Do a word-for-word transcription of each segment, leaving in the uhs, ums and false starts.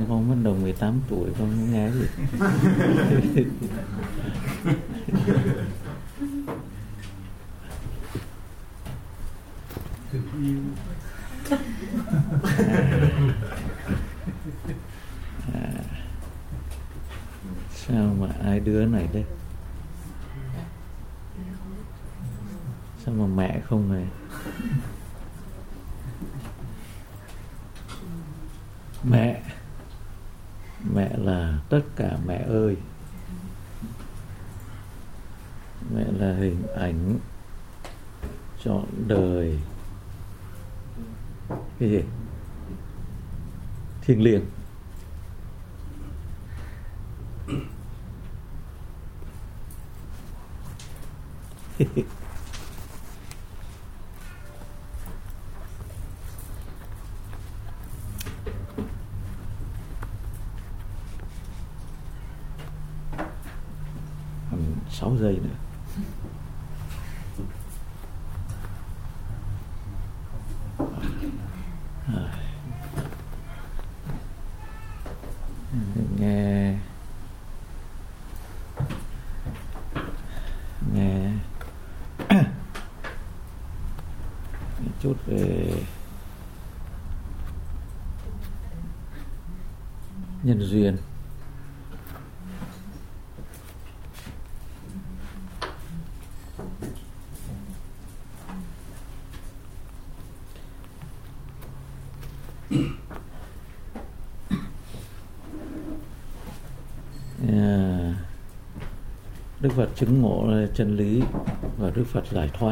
con bắt đầu mười tám tuổi con không nghe gì. À, sao mà ai đứa này đây? Sao mà mẹ không này? Mẹ, mẹ là tất cả mẹ ơi. Mẹ là hình ảnh trọn đời. Cái gì? Thiêng liêng. sáu giây nữa. À. Nghe nghe chút về nhân duyên. Đức Phật chứng ngộ chân lý và Đức Phật giải thoát.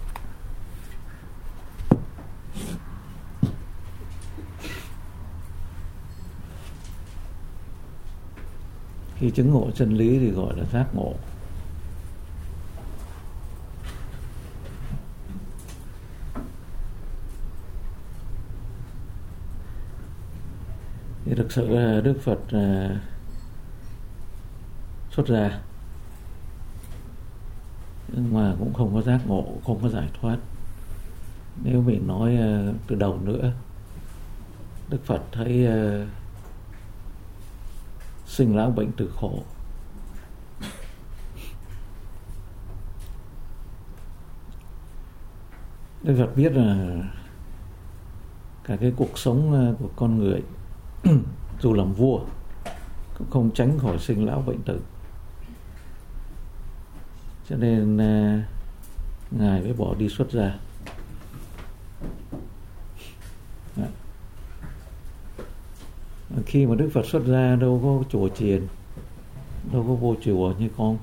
Khi chứng ngộ chân lý thì gọi là giác ngộ. Thì thực sự là Đức Phật uh, xuất gia nhưng mà cũng không có giác ngộ, không có giải thoát. Nếu mình nói uh, từ đầu nữa, Đức Phật thấy uh, sinh lão bệnh tử khổ. Đức Phật biết là cả cái cuộc sống uh, của con người dù làm vua cũng không tránh khỏi sinh lão bệnh tử. Cho nên uh, Ngài mới bỏ đi xuất gia. Đó. Khi mà Đức Phật xuất gia đâu có chùa chiền, đâu có vô chùa như con.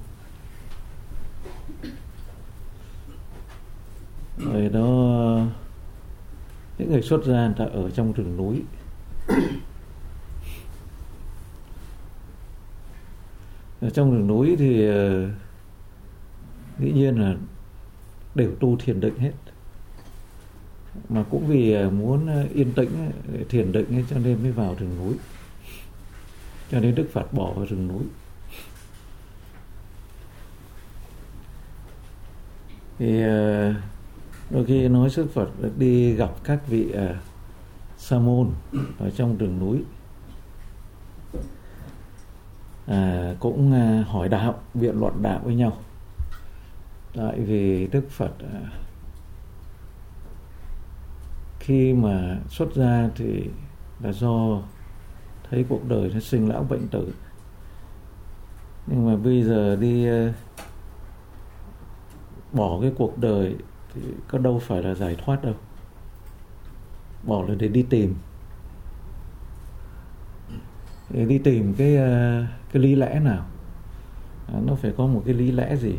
Rồi đó, những người xuất gia người ta ở trong rừng núi. Ở trong rừng núi thì uh, dĩ nhiên là đều tu thiền định hết, mà cũng vì muốn yên tĩnh để thiền định ấy, cho nên mới vào rừng núi. Cho nên Đức Phật bỏ vào rừng núi. Thì uh, đôi khi nói Đức Phật đi gặp các vị uh, sa môn ở trong rừng núi, à, cũng uh, hỏi đạo, biện luận đạo với nhau. Tại vì Đức Phật uh, khi mà xuất gia thì là do thấy cuộc đời nó sinh lão bệnh tử, nhưng mà bây giờ đi uh, bỏ cái cuộc đời thì có đâu phải là giải thoát đâu. Bỏ là để đi tìm, để đi tìm cái uh, cái lý lẽ nào. À, nó phải có một cái lý lẽ gì.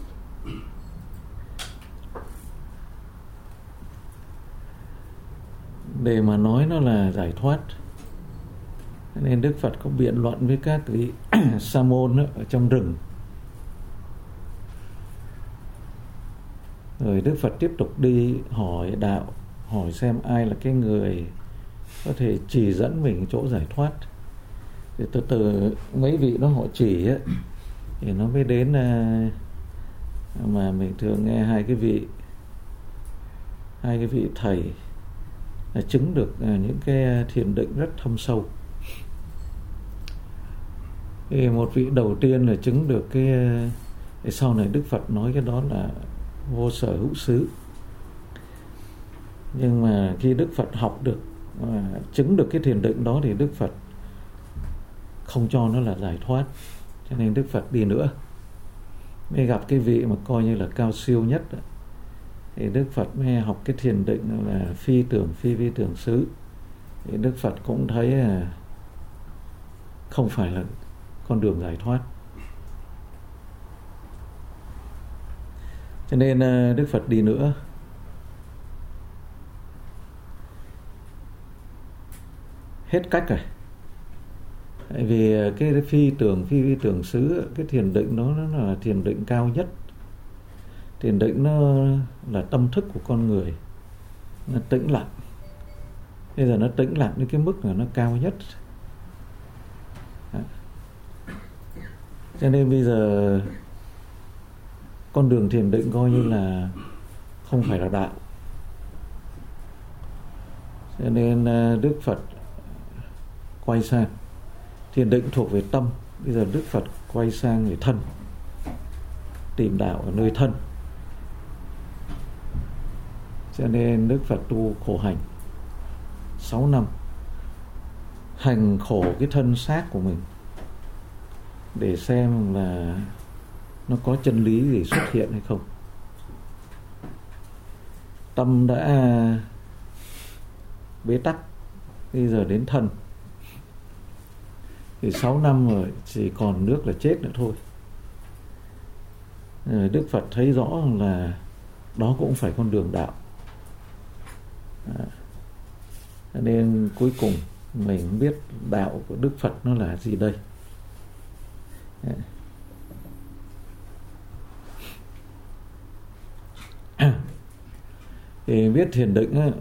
Để mà nói nó là giải thoát, nên Đức Phật có biện luận với các vị sa môn ở trong rừng. Rồi Đức Phật tiếp tục đi hỏi đạo, hỏi xem ai là cái người có thể chỉ dẫn mình chỗ giải thoát. Thì từ từ mấy vị đó họ chỉ ấy, thì nó mới đến uh, mà mình thường nghe hai cái vị hai cái vị thầy là chứng được uh, những cái thiền định rất thâm sâu. Thì một vị đầu tiên là chứng được cái, cái sau này Đức Phật nói cái đó là vô sở hữu xứ. Nhưng mà khi Đức Phật học được và chứng được cái thiền định đó thì Đức Phật không cho nó là giải thoát, cho nên Đức Phật đi nữa mới gặp cái vị mà coi như là cao siêu nhất. Thì Đức Phật mới học cái thiền định là phi tưởng phi vi tưởng xứ. Thì Đức Phật cũng thấy là không phải là con đường giải thoát, cho nên Đức Phật đi nữa. Hết cách rồi. Tại vì cái phi tưởng phi vi tưởng xứ, cái thiền định đó nó là thiền định cao nhất. Thiền định nó là tâm thức của con người, nó tĩnh lặng. Bây giờ nó tĩnh lặng đến cái mức là nó cao nhất. Đó. Cho nên bây giờ con đường thiền định coi như là không phải là đạo. Cho nên Đức Phật quay sang, thiền định thuộc về tâm, bây giờ Đức Phật quay sang về thân, tìm đạo ở nơi thân. Cho nên Đức Phật tu khổ hành sáu năm, hành khổ cái thân xác của mình để xem là nó có chân lý gì xuất hiện hay không. Tâm đã bế tắc, bây giờ đến thân. Thì sáu năm rồi, chỉ còn nước là chết nữa thôi. Đức Phật thấy rõ là đó cũng phải con đường đạo. À, nên cuối cùng mình biết đạo của Đức Phật nó là gì đây. À, thì biết thiền định á,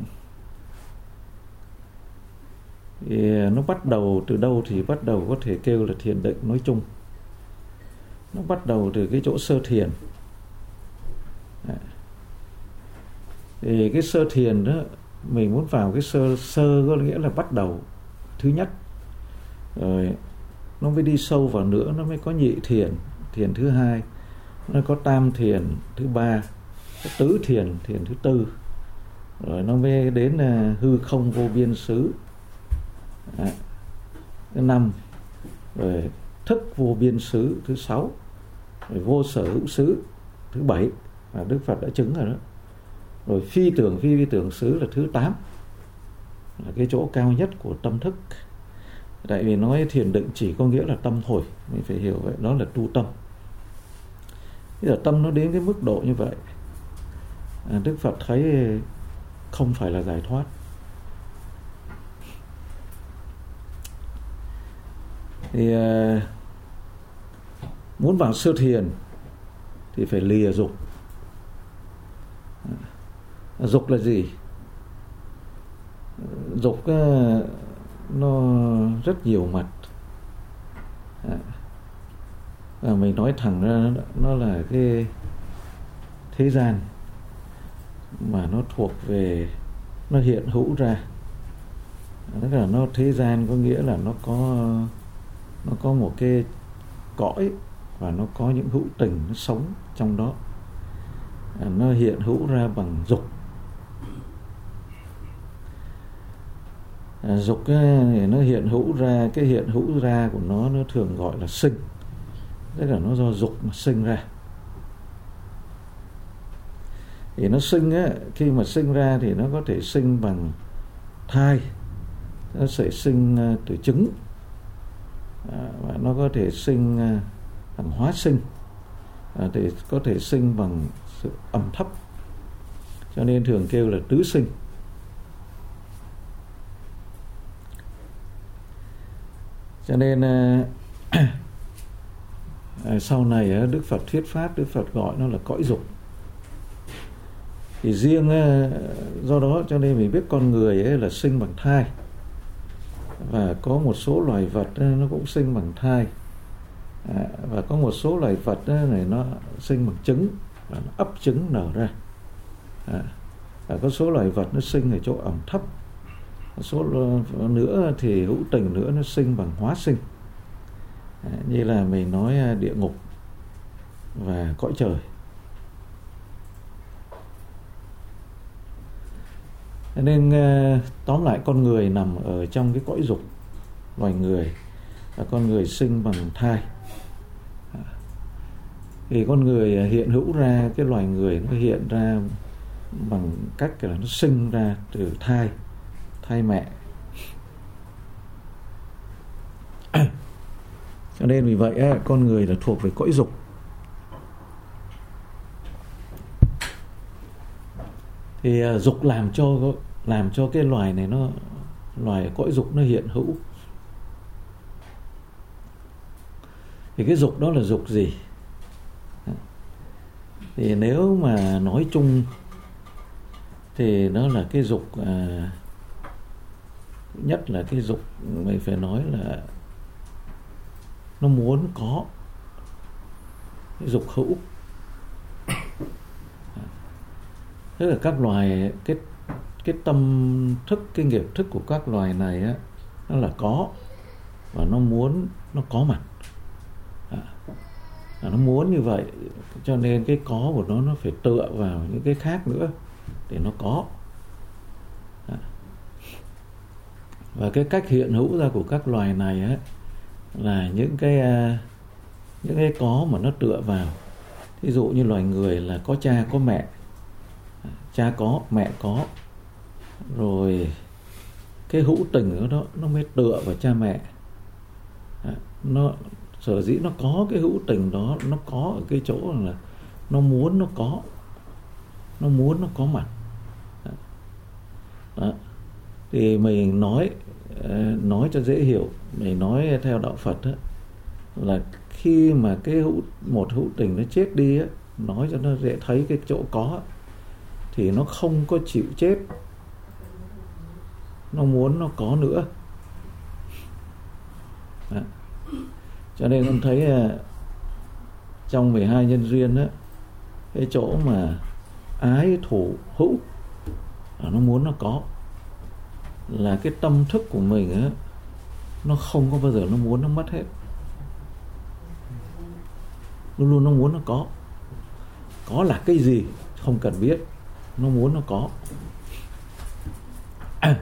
thì nó bắt đầu từ đâu thì bắt đầu có thể kêu là thiền định nói chung. Nó bắt đầu từ cái chỗ sơ thiền. À, thì cái sơ thiền đó, mình muốn vào cái sơ sơ có nghĩa là bắt đầu thứ nhất, rồi nó mới đi sâu vào nữa, nó mới có nhị thiền, thiền thứ hai, nó có tam thiền thứ ba, có tứ thiền, thiền thứ tư, rồi nó mới đến uh, hư không vô biên xứ à, thứ năm, rồi thức vô biên xứ thứ sáu, rồi vô sở hữu xứ thứ bảy, và Đức Phật đã chứng rồi đó. Rồi phi tưởng phi vi tưởng xứ là thứ tám, là cái chỗ cao nhất của tâm thức. Tại vì nói thiền định chỉ có nghĩa là tâm thôi, mình phải hiểu vậy, đó là tu tâm. Bây giờ tâm nó đến cái mức độ như vậy, à, Đức Phật thấy không phải là giải thoát. Thì à, muốn vào sơ thiền thì phải lìa dục. À, dục là gì? Dục à, nó rất nhiều mặt. À, à, mình nói thẳng ra nó là cái thế gian mà nó thuộc về, nó hiện hữu ra. Tức là nó thế gian có nghĩa là nó có nó có một cái cõi và nó có những hữu tình nó sống trong đó. À, nó hiện hữu ra bằng dục. À, dục thì nó hiện hữu ra, cái hiện hữu ra của nó nó thường gọi là sinh, tức là nó do dục mà sinh ra. Thì nó sinh á, khi mà sinh ra thì nó có thể sinh bằng thai, nó sẽ sinh từ trứng, à, và nó có thể sinh bằng hóa sinh, à, thì có thể sinh bằng sự ẩm thấp, cho nên thường kêu là tứ sinh. Cho nên à, à, sau này Đức Phật thuyết pháp, Đức Phật gọi nó là cõi dục. Thì riêng à, do đó cho nên mình biết con người ấy là sinh bằng thai, và có một số loài vật nó cũng sinh bằng thai, à, và có một số loài vật này nó sinh bằng trứng và nó ấp trứng nở ra, à, và có số loài vật nó sinh ở chỗ ẩm thấp, số nữa thì hữu tình nữa nó sinh bằng hóa sinh. À, như là mình nói địa ngục và cõi trời. Nên tóm lại con người nằm ở trong cái cõi dục, loài người, và con người sinh bằng thai. Thì con người hiện hữu ra, cái loài người nó hiện ra bằng cách là nó sinh ra từ thai, thai mẹ. Cho nên vì vậy con người là thuộc về cõi dục. Thì dục làm cho làm cho cái loài này nó loài cõi dục nó hiện hữu. Thì cái dục đó là dục gì? Thì nếu mà nói chung thì nó là cái dục à, nhất là cái dục mình phải nói là nó muốn có, cái dục hữu. Tức là các loài, cái cái tâm thức, cái nghiệp thức của các loài này á, nó là có, và nó muốn nó có mặt. À, nó muốn như vậy, cho nên cái có của nó nó phải tựa vào những cái khác nữa để nó có. À, và cái cách hiện hữu ra của các loài này á, là những cái những cái có mà nó tựa vào. Ví dụ như loài người là có cha có mẹ, cha có mẹ có, rồi cái hữu tình đó nó mới tựa vào cha mẹ. À, nó sở dĩ nó có cái hữu tình đó, nó có ở cái chỗ là nó muốn nó có, nó muốn nó có mặt. Đó. Thì mình nói nói cho dễ hiểu, mình nói theo đạo Phật đó, là khi mà cái hữu, một hữu tình nó chết đi á, nói cho nó dễ thấy cái chỗ có, thì nó không có chịu chết, nó muốn nó có nữa. Đó. Cho nên con thấy trong mười hai nhân duyên á, cái chỗ mà ái thủ hữu nó muốn nó có, là cái tâm thức của mình á, nó không có bao giờ nó muốn nó mất hết, luôn luôn nó muốn nó có. Có là cái gì không cần biết, nó muốn nó có. À.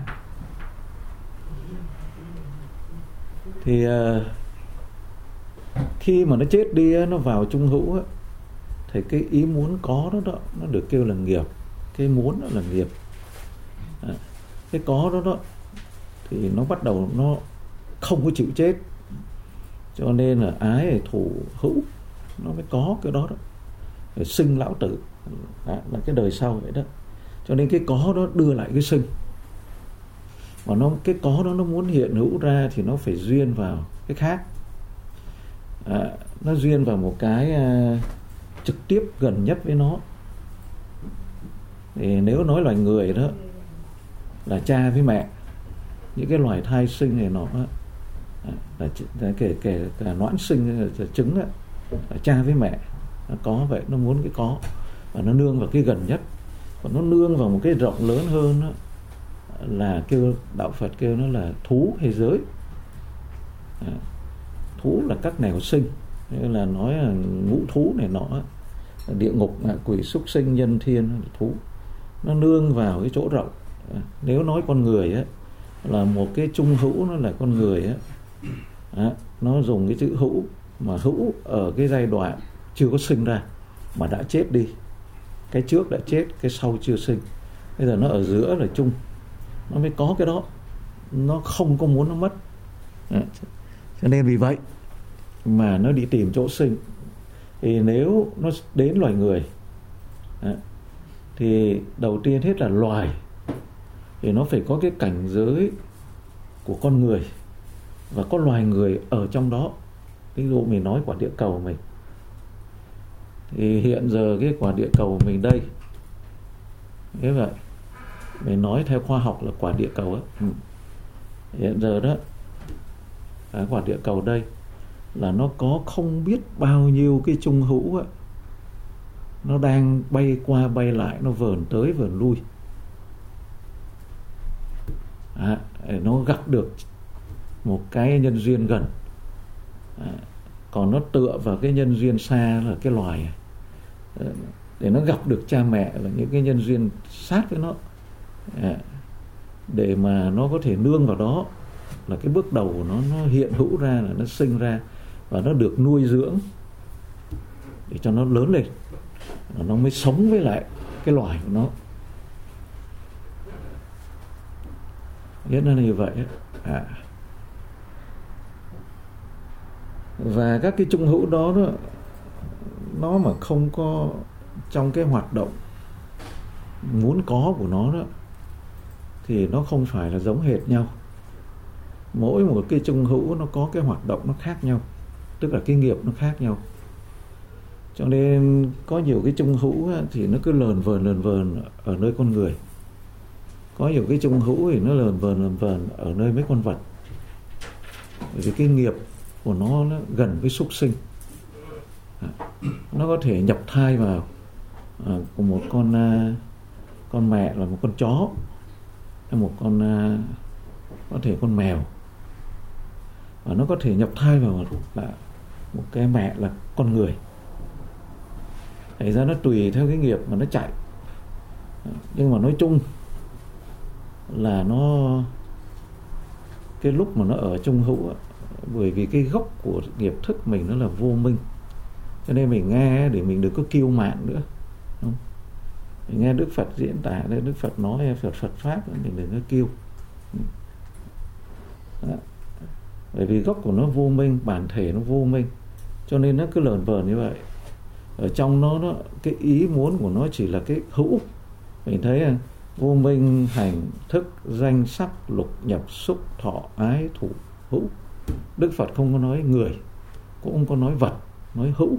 Thì uh, khi mà nó chết đi, nó vào trung hữu á, thì cái ý muốn có đó, đó nó được kêu là nghiệp. Cái muốn đó là nghiệp. À, cái có đó đó thì nó bắt đầu nó không có chịu chết, cho nên là ái thủ hữu nó mới có cái đó đó. Rồi sinh lão tử đó, là cái đời sau vậy đó. Cho nên cái có đó đưa lại cái sinh. Mà nó cái có đó nó muốn hiện hữu ra thì nó phải duyên vào cái khác. À, nó duyên vào một cái uh, trực tiếp gần nhất với nó. Thì nếu nói loài người đó là cha với mẹ, những cái loài thai sinh này nó là, là kể kể cả noãn sinh là trứng đó, là cha với mẹ nó có vậy, nó muốn cái có, và nó nương vào cái gần nhất. Còn nó nương vào một cái rộng lớn hơn đó, là kêu đạo Phật kêu nó là thú hay giới. À, thú là các nẻo sinh, như là nói là ngũ thú này nọ, địa ngục, quỷ, súc sinh, nhân thiên là thú. Nó nương vào cái chỗ rộng. À, nếu nói con người á, là một cái trung hữu, nó là con người á, à, nó dùng cái chữ hữu, mà hữu ở cái giai đoạn chưa có sinh ra mà đã chết đi. Cái trước đã chết, cái sau chưa sinh. Bây giờ nó ở giữa là chung, nó mới có cái đó, nó không có muốn nó mất. À, cho nên vì vậy mà nó đi tìm chỗ sinh. Thì nếu nó đến loài người à, thì đầu tiên hết là loài thì nó phải có cái cảnh giới của con người, và có loài người ở trong đó. Ví dụ mình nói quả địa cầu của mình, thì hiện giờ cái quả địa cầu của mình đây, thế vậy mình nói theo khoa học là quả địa cầu á, ừ. Hiện giờ đó cái quả địa cầu đây là nó có không biết bao nhiêu cái trung hữu á, nó đang bay qua bay lại, nó vờn tới vờn lui. À, nó gặp được một cái nhân duyên gần. À, Còn nó tựa vào cái nhân duyên xa là cái loài, để nó gặp được cha mẹ là những cái nhân duyên sát với nó, để mà nó có thể nương vào đó, là cái bước đầu của nó nó hiện hữu ra, là nó sinh ra và nó được nuôi dưỡng để cho nó lớn lên, nó mới sống với lại cái loài của nó. Biết nó như vậy à. Và các cái chung hữu đó, đó nó mà không có trong cái hoạt động muốn có của nó đó, thì nó không phải là giống hệt nhau. Mỗi một cái chung hữu nó có cái hoạt động nó khác nhau, tức là cái nghiệp nó khác nhau. Cho nên có nhiều cái chung hữu thì nó cứ lờn vờn lờn vờn ở nơi con người, có nhiều cái chung hữu thì nó lờn vờn lờn vờn ở nơi mấy con vật. Bởi vì cái nghiệp của nó, nó gần với súc sinh, nó có thể nhập thai vào à, của một con à, con mẹ là một con chó, hay một con à, có thể con mèo, và nó có thể nhập thai vào là một cái mẹ là con người. Thành ra nó tùy theo cái nghiệp mà nó chạy. Nhưng mà nói chung là nó, cái lúc mà nó ở chung hữu, bởi vì cái gốc của nghiệp thức mình nó là vô minh, cho nên mình nghe để mình đừng có kiêu mạn nữa, không? Mình nghe Đức Phật diễn tả, Đức Phật nói Phật Phật pháp, mình đừng có kiêu. Đó. Bởi vì gốc của nó vô minh, bản thể nó vô minh, cho nên nó cứ lờn vờn như vậy. Ở trong nó, nó cái ý muốn của nó chỉ là cái hữu. Mình thấy à, vô minh, hành, thức, danh, sắc, lục, nhập, xúc, thọ, ái, thủ, hữu. Đức Phật không có nói người, cũng không có nói vật, nói hữu.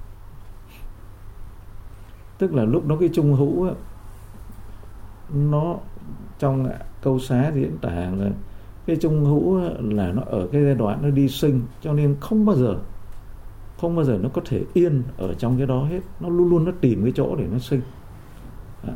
Tức là lúc đó cái chung hữu á, nó trong câu xá diễn tả là cái chung hữu là nó ở cái giai đoạn nó đi sinh, cho nên không bao giờ không bao giờ nó có thể yên ở trong cái đó hết, nó luôn luôn nó tìm cái chỗ để nó sinh. Đó.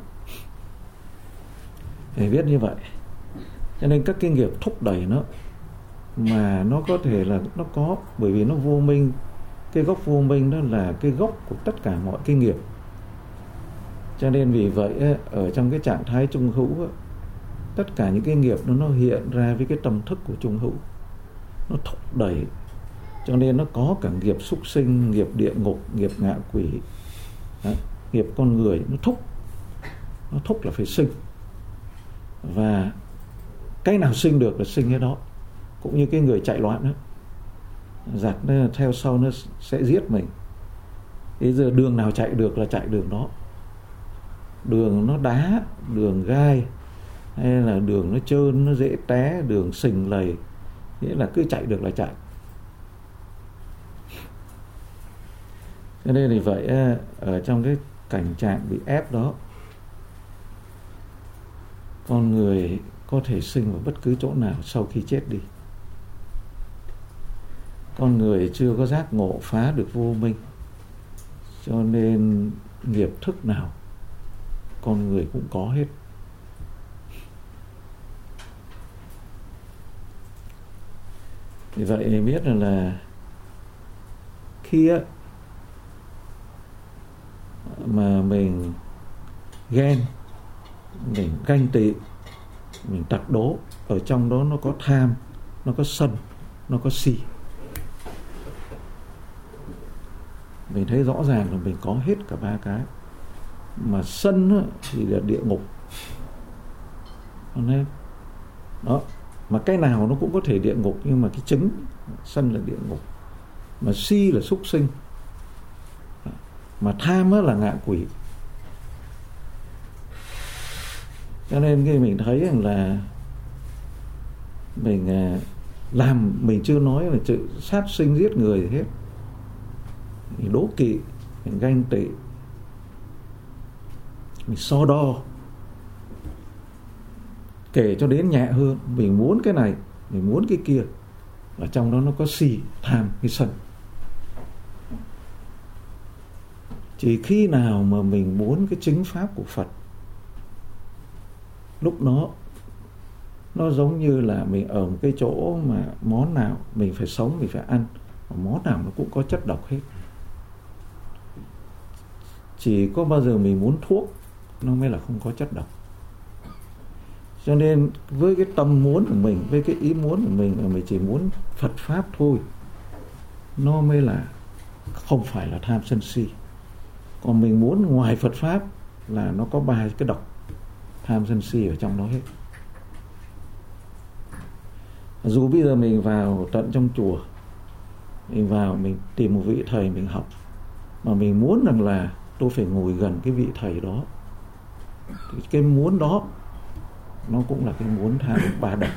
Phải viết như vậy. Cho nên các cái nghiệp thúc đẩy nó, mà nó có thể là nó có, bởi vì nó vô minh, cái gốc vô minh đó là cái gốc của tất cả mọi cái nghiệp. Cho nên vì vậy ở trong cái trạng thái chung hữu, tất cả những cái nghiệp nó, nó hiện ra với cái tâm thức của chung hữu, nó thúc đẩy. Cho nên nó có cả nghiệp súc sinh, nghiệp địa ngục, nghiệp ngạ quỷ, đó, nghiệp con người, nó thúc. Nó thúc là phải sinh. Và cái nào sinh được là sinh cái đó. Cũng như cái người chạy loạn đó, giặc nó theo sau nó sẽ giết mình. Bây giờ đường nào chạy được là chạy đường đó. Đường nó đá, đường gai, hay là đường nó trơn, nó dễ té, đường sình lầy, nghĩa là cứ chạy được là chạy. Cho nên thì vậy, ở trong cái cảnh trạng bị ép đó, con người có thể sinh vào bất cứ chỗ nào sau khi chết đi. Con người chưa có giác ngộ phá được vô minh, cho nên nghiệp thức nào con người cũng có hết. Vì vậy thì biết là, là khi á, mà mình ghen, mình ganh tị, mình tặc đố, ở trong đó nó có tham, nó có sân, nó có si. Mình thấy rõ ràng là mình có hết cả ba cái. Mà sân á, thì là địa ngục. Đó. Mà cái nào nó cũng có thể địa ngục, nhưng mà cái chứng sân là địa ngục. Mà si là súc sinh. Mà tham á, là ngạ quỷ. Cho nên khi mình thấy rằng là mình làm, mình chưa nói là chữ sát sinh giết người gì hết. Mình đố kỵ, mình ganh tị, mình so đo, kể cho đến nhẹ hơn, mình muốn cái này, mình muốn cái kia, và trong đó nó có si, tham, cái sân. Chỉ khi nào mà mình muốn cái chính pháp của Phật, lúc đó nó giống như là mình ở một cái chỗ mà món nào mình phải sống, mình phải ăn, món nào nó cũng có chất độc hết. Chỉ có bao giờ mình muốn thuốc nó mới là không có chất độc. Cho nên với cái tâm muốn của mình, với cái ý muốn của mình là mình chỉ muốn Phật Pháp thôi, nó mới là không phải là tham sân si. Còn mình muốn ngoài Phật Pháp là nó có ba cái độc tham sân si ở trong đó hết. Dù bây giờ mình vào tận trong chùa, mình vào mình tìm một vị thầy mình học, mà mình muốn rằng là tôi phải ngồi gần cái vị thầy đó, thì cái muốn đó nó cũng là cái muốn tham ba độc.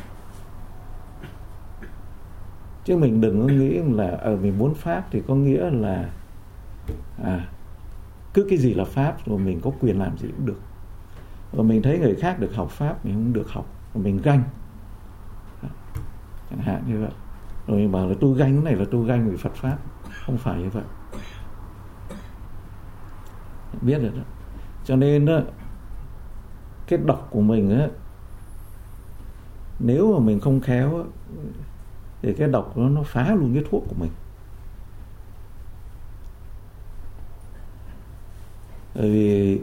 Chứ mình đừng có nghĩ là ở mình muốn Pháp thì có nghĩa là à, cứ cái gì là Pháp rồi mình có quyền làm gì cũng được. Rồi mình thấy người khác được học Pháp mình không được học, rồi mình ganh chẳng hạn như vậy. Rồi mình bảo là tôi ganh cái này là tôi ganh vì Phật Pháp. Không phải như vậy. Biết rồi đó. Cho nên đó, cái độc của mình á, nếu mà mình không khéo á, thì cái độc đó nó phá luôn cái thuốc của mình. Bởi vì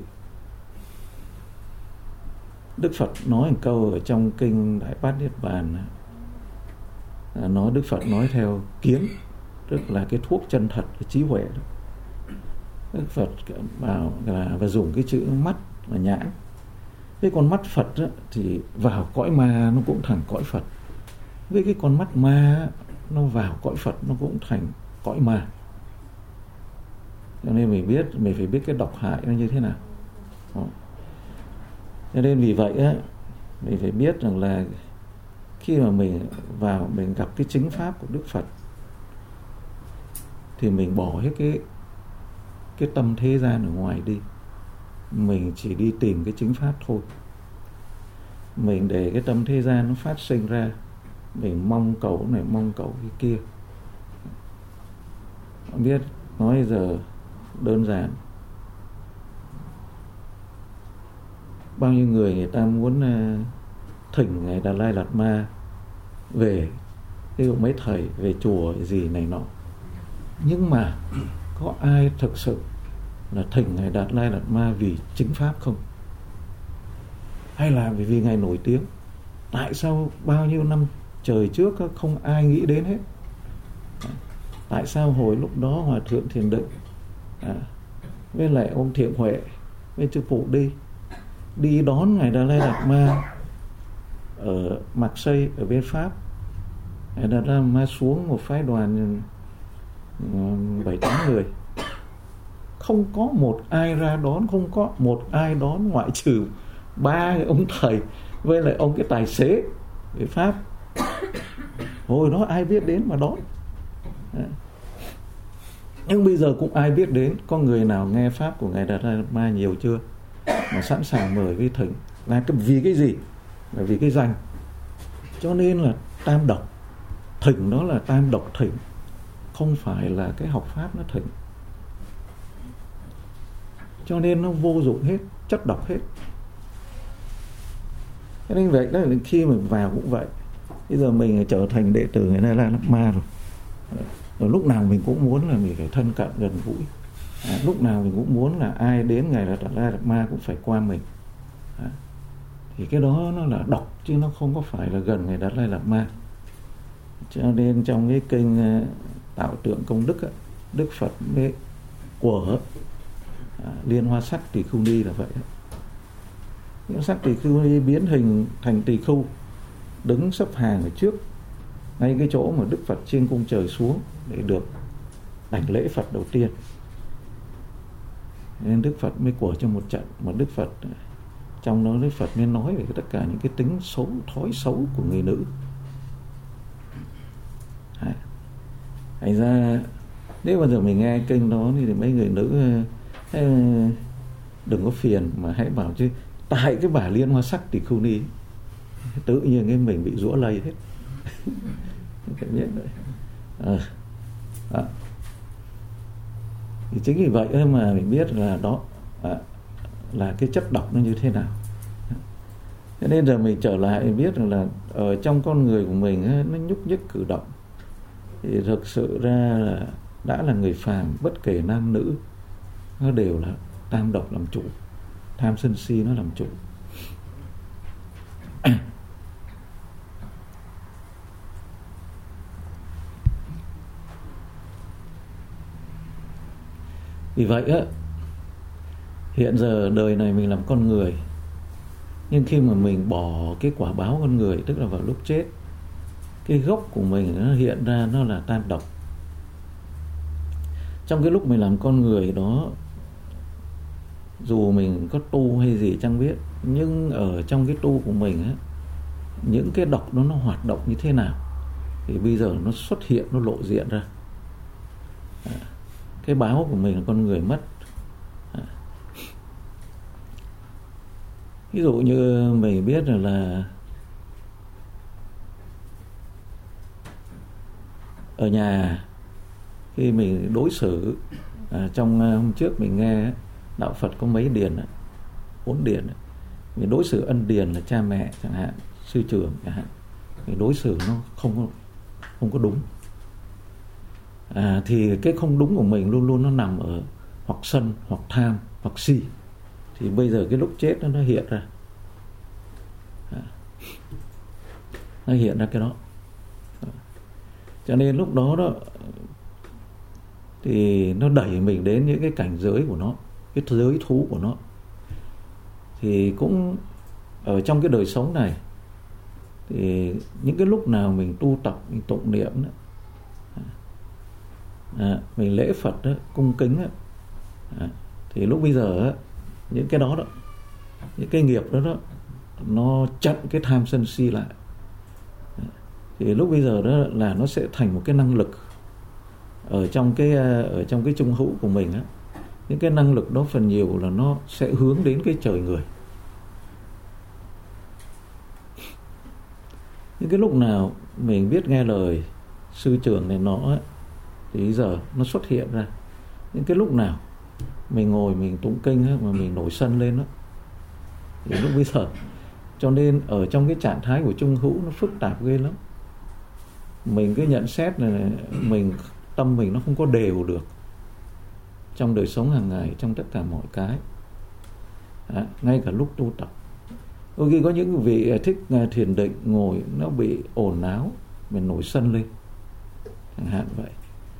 Đức Phật nói một câu ở trong kinh Đại Bát Niết Bàn, nói Đức Phật nói theo kiến, tức là cái thuốc chân thật, cái trí huệ đó. Đức Phật bảo là và dùng cái chữ mắt là nhãn. Cái con mắt Phật đó, thì vào cõi ma nó cũng thành cõi Phật. Với cái con mắt ma nó vào cõi Phật nó cũng thành cõi ma. Cho nên mình biết, mình phải biết cái độc hại nó như thế nào. Đó. Cho nên vì vậy á, mình phải biết rằng là khi mà mình vào mình gặp cái chính pháp của Đức Phật thì mình bỏ hết cái cái tâm thế gian ở ngoài đi, mình chỉ đi tìm cái chính pháp thôi. Mình để cái tâm thế gian nó phát sinh ra, mình mong cầu này mong cầu cái kia. Không biết nói giờ đơn giản, bao nhiêu người người ta muốn uh, thỉnh Ngài Đạt Lai Lạt Ma về, ví dụ mấy thầy về chùa gì này nọ, nhưng mà có ai thực sự là thỉnh Ngài Đạt Lai Lạt Ma vì chính pháp không? Hay là vì Ngài nổi tiếng? Tại sao bao nhiêu năm trời trước không ai nghĩ đến hết? Tại sao hồi lúc đó Hòa Thượng Thiền Định à, với lại ông Thiện Huệ với chư phụ đi đi đón Ngài Đạt Lai Lạt Ma ở Mạc Xây ở bên Pháp. Ngài Đạt Lai Lạt Ma xuống một phái đoàn bảy tám người, không có một ai ra đón, không có một ai đón ngoại trừ ba ông thầy với lại ông cái tài xế về Pháp. Hồi đó ai biết đến mà đón. Nhưng bây giờ cũng ai biết đến. Có người nào nghe pháp của Ngài Đạt Lai Lạt Ma nhiều chưa mà sẵn sàng mời với thỉnh? Là vì cái gì? Là vì cái danh. Cho nên là tam độc. Thỉnh đó là tam độc thỉnh, không phải là cái học pháp nó thỉnh. Cho nên nó vô dụng hết, chất độc hết. Cho nên vậy đó, khi mình vào cũng vậy. Bây giờ mình trở thành đệ tử Ngài Đạt Lai Lạt Ma rồi. Rồi lúc nào mình cũng muốn là mình phải thân cận gần gũi. À, lúc nào mình cũng muốn là ai đến Ngài Đạt Lai Lạt Ma cũng phải qua mình. À, thì cái đó nó là độc chứ nó không có phải là gần Ngài Đạt Lai Lạt Ma. Cho nên trong cái kinh uh, Tạo Tượng Công Đức á, Đức Phật với của à, Liên Hoa Sắc Tỳ Khưu Ni là vậy. Liên Hoa Sắc Tỳ Khưu Ni biến hình thành tỳ khưu, đứng xếp hàng ở trước ngay cái chỗ mà Đức Phật trên cung trời xuống để được đảnh lễ Phật đầu tiên. Nên Đức Phật mới của cho một trận mà Đức Phật trong đó Đức Phật mới nói về tất cả những cái tính xấu, thói xấu của người nữ. Thành ra nếu bao giờ mình nghe kinh đó thì mấy người nữ đừng có phiền mà hãy bảo chứ tại cái bà Liên Hoa Sắc Tỳ Khưu Ni tự nhiên cái mình bị rũa lây hết. Phải biết đấy. À, à. Thì chính vì vậy mà mình biết là đó à, là cái chất độc nó như thế nào. Cho nên giờ mình trở lại mình biết rằng là ở trong con người của mình nó nhúc nhích cử động, thì thực sự ra là đã là người phàm, bất kể nam nữ, nó đều là tam độc làm chủ, tham sân si nó làm chủ. Vì vậy á, hiện giờ đời này mình làm con người, nhưng khi mà mình bỏ cái quả báo con người, tức là vào lúc chết, cái gốc của mình nó hiện ra nó là tam độc. Trong cái lúc mình làm con người đó, dù mình có tu hay gì chẳng biết, nhưng ở trong cái tu của mình á, những cái độc đó nó hoạt động như thế nào thì bây giờ nó xuất hiện, nó lộ diện ra. Cái báo của mình là con người mất. Ví dụ như mình biết là, là ở nhà khi mình đối xử, à, trong hôm trước mình nghe đạo Phật có mấy điền, bốn điền, mình đối xử ân điền là cha mẹ chẳng hạn, sư trưởng chẳng hạn, mình đối xử nó không có, không có đúng. À, thì cái không đúng của mình luôn luôn nó nằm ở hoặc sân, hoặc tham, hoặc si. Thì bây giờ cái lúc chết nó, nó hiện ra, à, nó hiện ra cái đó. Cho nên lúc đó đó thì nó đẩy mình đến những cái cảnh giới của nó, cái giới thú của nó. Thì cũng ở trong cái đời sống này, thì những cái lúc nào mình tu tập, mình tụng niệm đó, à, mình lễ Phật đó, cung kính đó, à, thì lúc bây giờ đó, những cái đó đó, những cái nghiệp đó đó, nó chặn cái tham sân si lại. Thì lúc bây giờ đó là nó sẽ thành một cái năng lực ở trong cái ở trong cái trung hữu của mình á. Những cái năng lực đó phần nhiều là nó sẽ hướng đến cái trời người. Những cái lúc nào mình biết nghe lời sư trưởng này nó á, thì bây giờ nó xuất hiện ra. Những cái lúc nào mình ngồi mình tụng kinh á, mà mình nổi sân lên đó, thì lúc bây giờ, cho nên ở trong cái trạng thái của trung hữu nó phức tạp ghê lắm. Mình cứ nhận xét là mình, tâm mình nó không có đều được trong đời sống hàng ngày, trong tất cả mọi cái. Đó, ngay cả lúc tu tập, đôi khi có những vị thích thiền định ngồi nó bị ồn áo, mình nổi sân lên chẳng hạn vậy.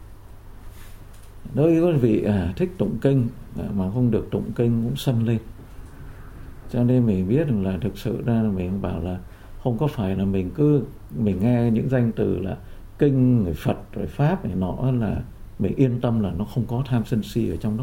Đôi khi có vị à, thích tụng kinh mà không được tụng kinh cũng sân lên. Cho nên mình biết là thực sự ra là mình bảo là không có phải là mình cứ mình nghe những danh từ là kinh người Phật rồi Pháp này nọ là mình yên tâm là nó không có tham sân si ở trong đó.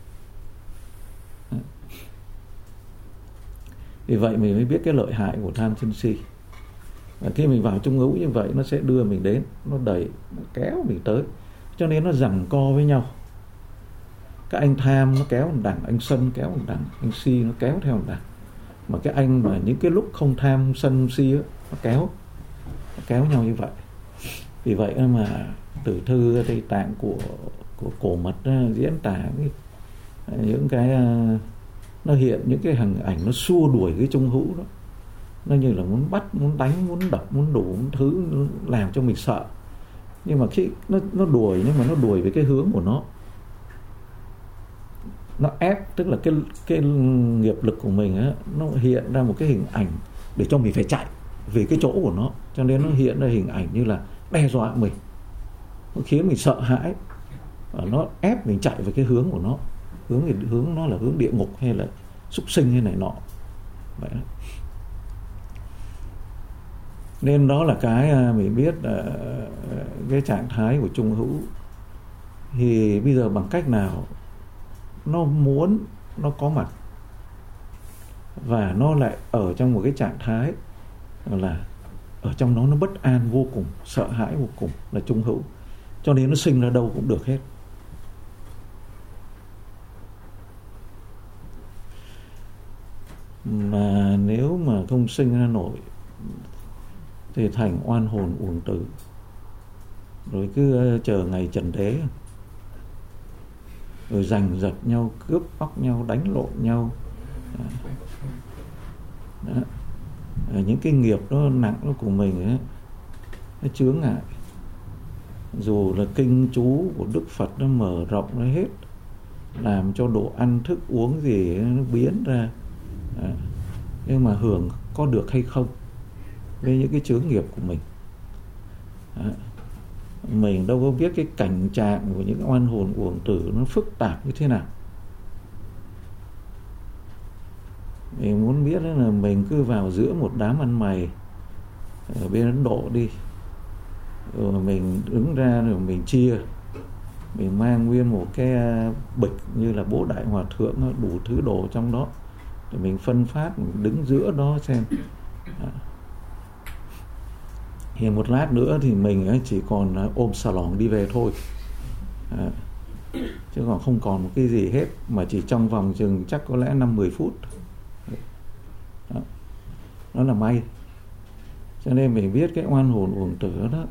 Vì vậy mình mới biết cái lợi hại của tham sân si. Và khi mình vào trung hữu như vậy, nó sẽ đưa mình đến, nó đẩy, nó kéo mình tới. Cho nên nó giằng co với nhau. Các anh tham nó kéo một đằng, anh sân kéo một đằng, anh si nó kéo theo một đằng. Mà cái anh mà những cái lúc không tham sân si đó, nó kéo nó kéo nhau như vậy. Vì vậy mà tử thư Tây Tạng của của cổ mật đó, diễn tả cái, những cái nó hiện những cái hình ảnh nó xua đuổi cái trung hữu đó. Nó như là muốn bắt, muốn đánh, muốn đập, muốn đủ, muốn thứ làm cho mình sợ. Nhưng mà khi nó nó đuổi, nhưng mà nó đuổi với cái hướng của nó. Nó ép, tức là cái cái nghiệp lực của mình á, nó hiện ra một cái hình ảnh để cho mình phải chạy về cái chỗ của nó. Cho nên nó hiện ra hình ảnh như là đe dọa mình, nó khiến mình sợ hãi, và nó ép mình chạy về cái hướng của nó. Hướng thì hướng nó là hướng địa ngục hay là súc sinh hay này nọ vậy đó. Nên đó là cái mình biết là cái trạng thái của trung hữu. Thì bây giờ bằng cách nào nó muốn nó có mặt, và nó lại ở trong một cái trạng thái là ở trong nó nó bất an vô cùng, sợ hãi vô cùng, là trung hữu. Cho nên nó sinh ra đâu cũng được hết. Mà nếu mà không sinh ra nổi thì thành oan hồn uổng tử, rồi cứ chờ ngày trần thế, rồi giành giật nhau, cướp bóc nhau, đánh lộn nhau. Đó. Những cái nghiệp nó nặng nó của mình ấy, nó chướng ngại. dù là kinh chú của Đức Phật nó mở rộng nó hết, làm cho đồ ăn thức uống gì nó biến ra, à, nhưng mà hưởng có được hay không với những cái chướng nghiệp của mình. À, mình đâu có biết cái cảnh trạng của những oan hồn uổng tử nó phức tạp như thế nào. Mình muốn biết là mình cứ vào giữa một đám ăn mày ở bên Ấn Độ đi, rồi mình đứng ra rồi mình chia, mình mang nguyên một cái bịch như là bố đại hòa thượng, đủ thứ đồ trong đó, rồi mình phân phát, mình đứng giữa đó xem. À, thì một lát nữa thì mình chỉ còn ôm xà lỏng đi về thôi. À, chứ còn không còn một cái gì hết, mà chỉ trong vòng chừng chắc có lẽ năm mười phút. Đó. Nó là may. Cho nên mình biết cái oan hồn uổng tử đó,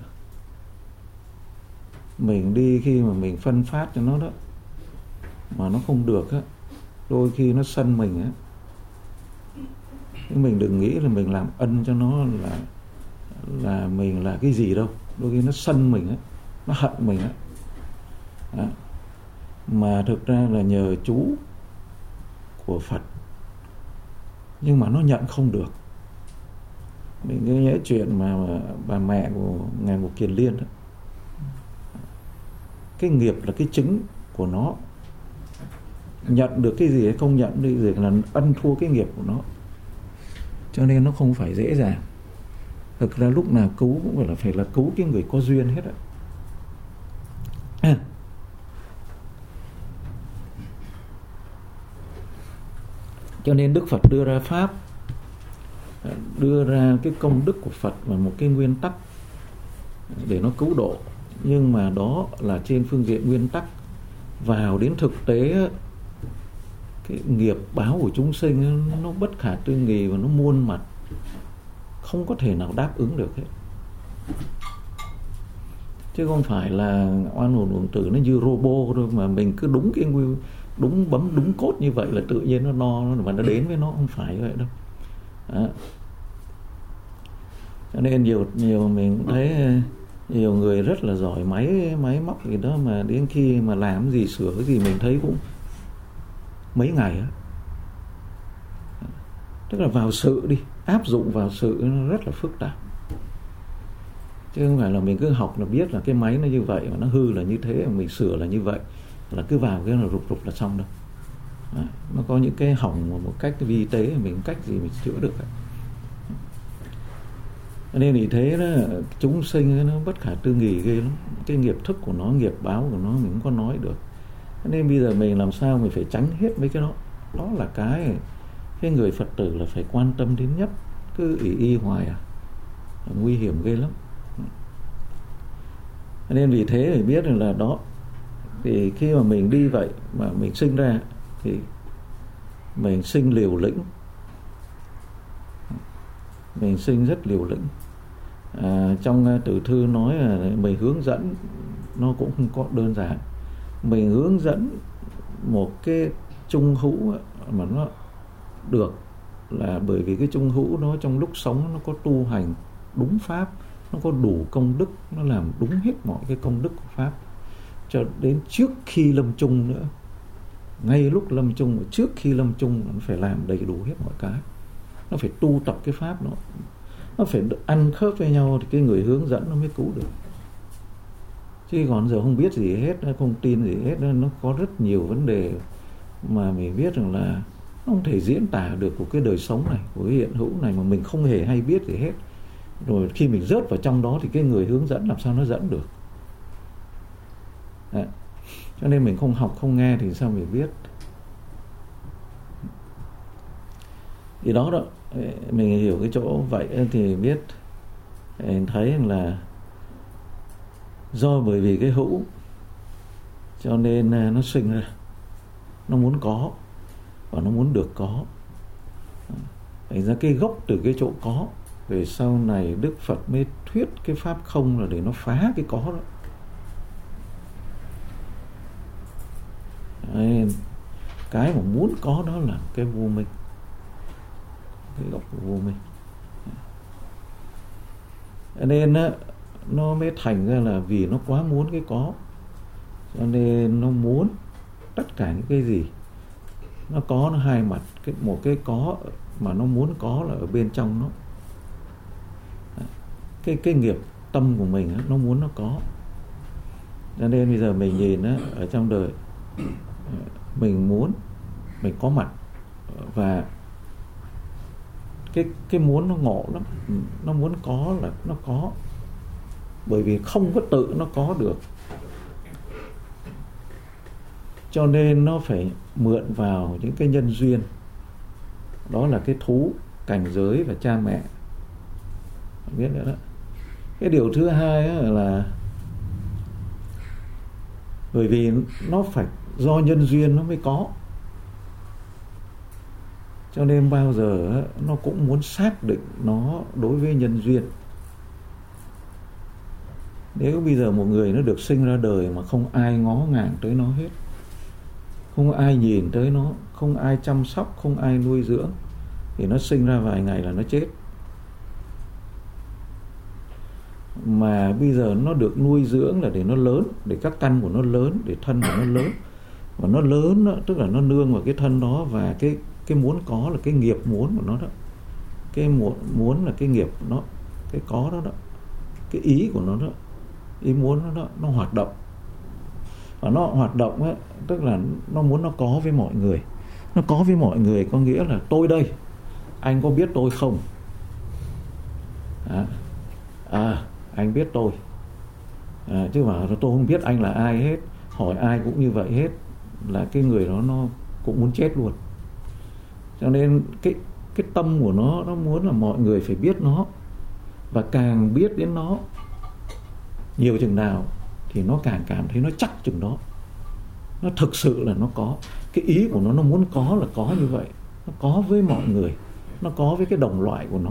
mình đi khi mà mình phân phát cho nó đó mà nó không được á, đôi khi nó sân mình á, nhưng mình đừng nghĩ là mình làm ân cho nó là là mình là cái gì đâu. Đôi khi nó sân mình á, nó hận mình á. Đó. Mà thực ra là nhờ chú của Phật, nhưng mà nó nhận không được. Mình cứ nhớ chuyện mà, mà bà mẹ của ngài Ngục Kiền Liên đó. Cái nghiệp là cái chứng của nó, nhận được cái gì hay không nhận được gì là ân thua cái nghiệp của nó, cho nên nó không phải dễ dàng. Thực ra lúc nào cứu cũng phải là phải là cứu cái người có duyên hết á. À. Cho nên Đức Phật đưa ra pháp, đưa ra cái công đức của Phật và một cái nguyên tắc để nó cứu độ. Nhưng mà đó là trên phương diện nguyên tắc. Vào đến thực tế, cái nghiệp báo của chúng sinh nó bất khả tư nghì và nó muôn mặt, không có thể nào đáp ứng được hết. Chứ không phải là oan hồn uổng tử nó như robot thôi, mà mình cứ đúng cái đúng bấm đúng cốt như vậy là tự nhiên nó no và nó đến với nó, không phải vậy đâu. Đó. Cho nên nhiều nhiều mình thấy nhiều người rất là giỏi máy máy móc gì đó, mà đến khi mà làm gì sửa cái gì mình thấy cũng mấy ngày á. Tức là vào sự đi, áp dụng vào sự nó rất là phức tạp. Chứ không phải là mình cứ học là biết là cái máy nó như vậy, mà nó hư là như thế, mà mình sửa là như vậy, là cứ vào cái là rụp rụp là xong đâu. Đó. Nó có những cái hỏng một cách vi tế, mình cách gì mình chữa được. Nên vì thế đó, chúng sinh nó bất khả tư nghì ghê lắm. Cái nghiệp thức của nó, nghiệp báo của nó mình không có nói được. Nên bây giờ mình làm sao mình phải tránh hết mấy cái đó. Đó là cái cái người Phật tử là phải quan tâm đến nhất. Cứ ỷ y hoài à, nguy hiểm ghê lắm. Nên vì thế phải biết là đó, thì khi mà mình đi vậy mà mình sinh ra thì mình sinh liều lĩnh, mình sinh rất liều lĩnh. À, trong tử thư nói là mình hướng dẫn nó cũng không có đơn giản. Mình hướng dẫn một cái trung hữu mà nó được là bởi vì cái trung hữu đó trong lúc sống nó có tu hành đúng pháp, nó có đủ công đức, nó làm đúng hết mọi cái công đức của pháp, cho đến trước khi lâm chung nữa. Ngay lúc lâm chung, trước khi lâm chung nó phải làm đầy đủ hết mọi cái. Nó phải tu tập cái pháp nó, nó phải ăn khớp với nhau thì cái người hướng dẫn nó mới cứu được. Chứ còn giờ không biết gì hết, không tin gì hết, nó có rất nhiều vấn đề mà mình biết rằng là nó không thể diễn tả được của cái đời sống này, của cái hiện hữu này mà mình không hề hay biết gì hết. Rồi khi mình rớt vào trong đó thì cái người hướng dẫn làm sao nó dẫn được. Đấy. Cho nên mình không học không nghe thì sao mình biết. Thì đó đó, mình hiểu cái chỗ vậy thì biết, mình thấy là do bởi vì cái hữu cho nên nó sinh ra, nó muốn có và nó muốn được có. Thành ra cái gốc từ cái chỗ có, về sau này Đức Phật mới thuyết cái pháp không là để nó phá cái có đó. Đấy, cái mà muốn có đó là cái vô minh, cái gốc của vô minh. Nên á, nó mới thành ra là vì nó quá muốn cái có, cho nên nó muốn tất cả những cái gì nó có, nó hai mặt. Cái một cái có mà nó muốn có là ở bên trong nó, cái cái nghiệp tâm của mình nó muốn nó có. Cho nên bây giờ mình nhìn á, ở trong đời mình muốn mình có mặt, và cái cái muốn nó ngộ lắm, nó muốn có là nó có, bởi vì không có tự nó có được, cho nên nó phải mượn vào những cái nhân duyên, đó là cái thú, cảnh giới và cha mẹ. Biết nữa đó. Cái điều thứ hai là bởi vì nó phải do nhân duyên nó mới có, cho nên bao giờ nó cũng muốn xác định nó đối với nhân duyên. Nếu bây giờ một người nó được sinh ra đời mà không ai ngó ngàng tới nó hết, không ai nhìn tới nó, không ai chăm sóc, không ai nuôi dưỡng, thì nó sinh ra vài ngày là nó chết. Mà bây giờ nó được nuôi dưỡng là để nó lớn, để các căn của nó lớn, để thân của nó lớn. Và nó lớn đó, tức là nó nương vào cái thân đó, và cái cái muốn có là cái nghiệp muốn của nó đó. Cái muốn, muốn là cái nghiệp nó, cái có đó đó, cái ý của nó đó, ý muốn nó đó, nó hoạt động. Và nó hoạt động ấy, tức là nó muốn nó có với mọi người. Nó có với mọi người có nghĩa là tôi đây, anh có biết tôi không? À, à anh biết tôi, à, chứ mà tôi không biết anh là ai hết, hỏi ai cũng như vậy hết, là cái người đó nó cũng muốn chết luôn. Cho nên cái cái tâm của nó nó muốn là mọi người phải biết nó, và càng biết đến nó nhiều chừng nào thì nó càng cảm thấy nó chắc chừng đó. Nó thực sự là nó có. Cái ý của nó nó muốn có là có như vậy. Nó có với mọi người, nó có với cái đồng loại của nó,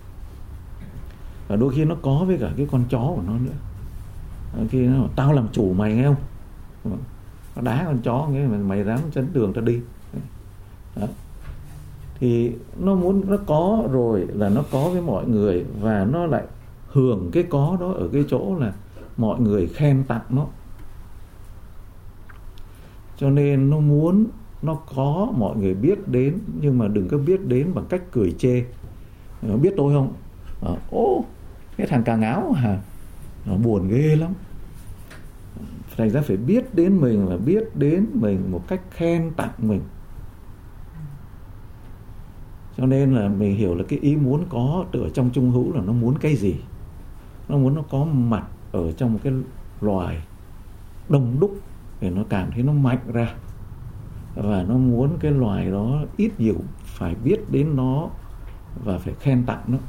và đôi khi nó có với cả cái con chó của nó nữa. Đôi khi nó bảo, tao làm chủ mày nghe không? Nó đá con chó nghe, mày dám chắn đường tao đi. Đó. Thì nó muốn nó có rồi là nó có với mọi người, và nó lại hưởng cái có đó ở cái chỗ là mọi người khen tặng nó. Cho nên nó muốn nó có mọi người biết đến, nhưng mà đừng có biết đến bằng cách cười chê. Biết tôi không? À, ô, cái thằng cà ngáo hả? Nó buồn ghê lắm. Thành ra phải biết đến mình, và biết đến mình một cách khen tặng mình. Cho nên là mình hiểu là cái ý muốn có ở trong trung hữu là nó muốn cái gì. Nó muốn nó có mặt ở trong một cái loài đông đúc để nó cảm thấy nó mạnh ra, và nó muốn cái loài đó ít nhiều phải biết đến nó và phải khen tặng nó.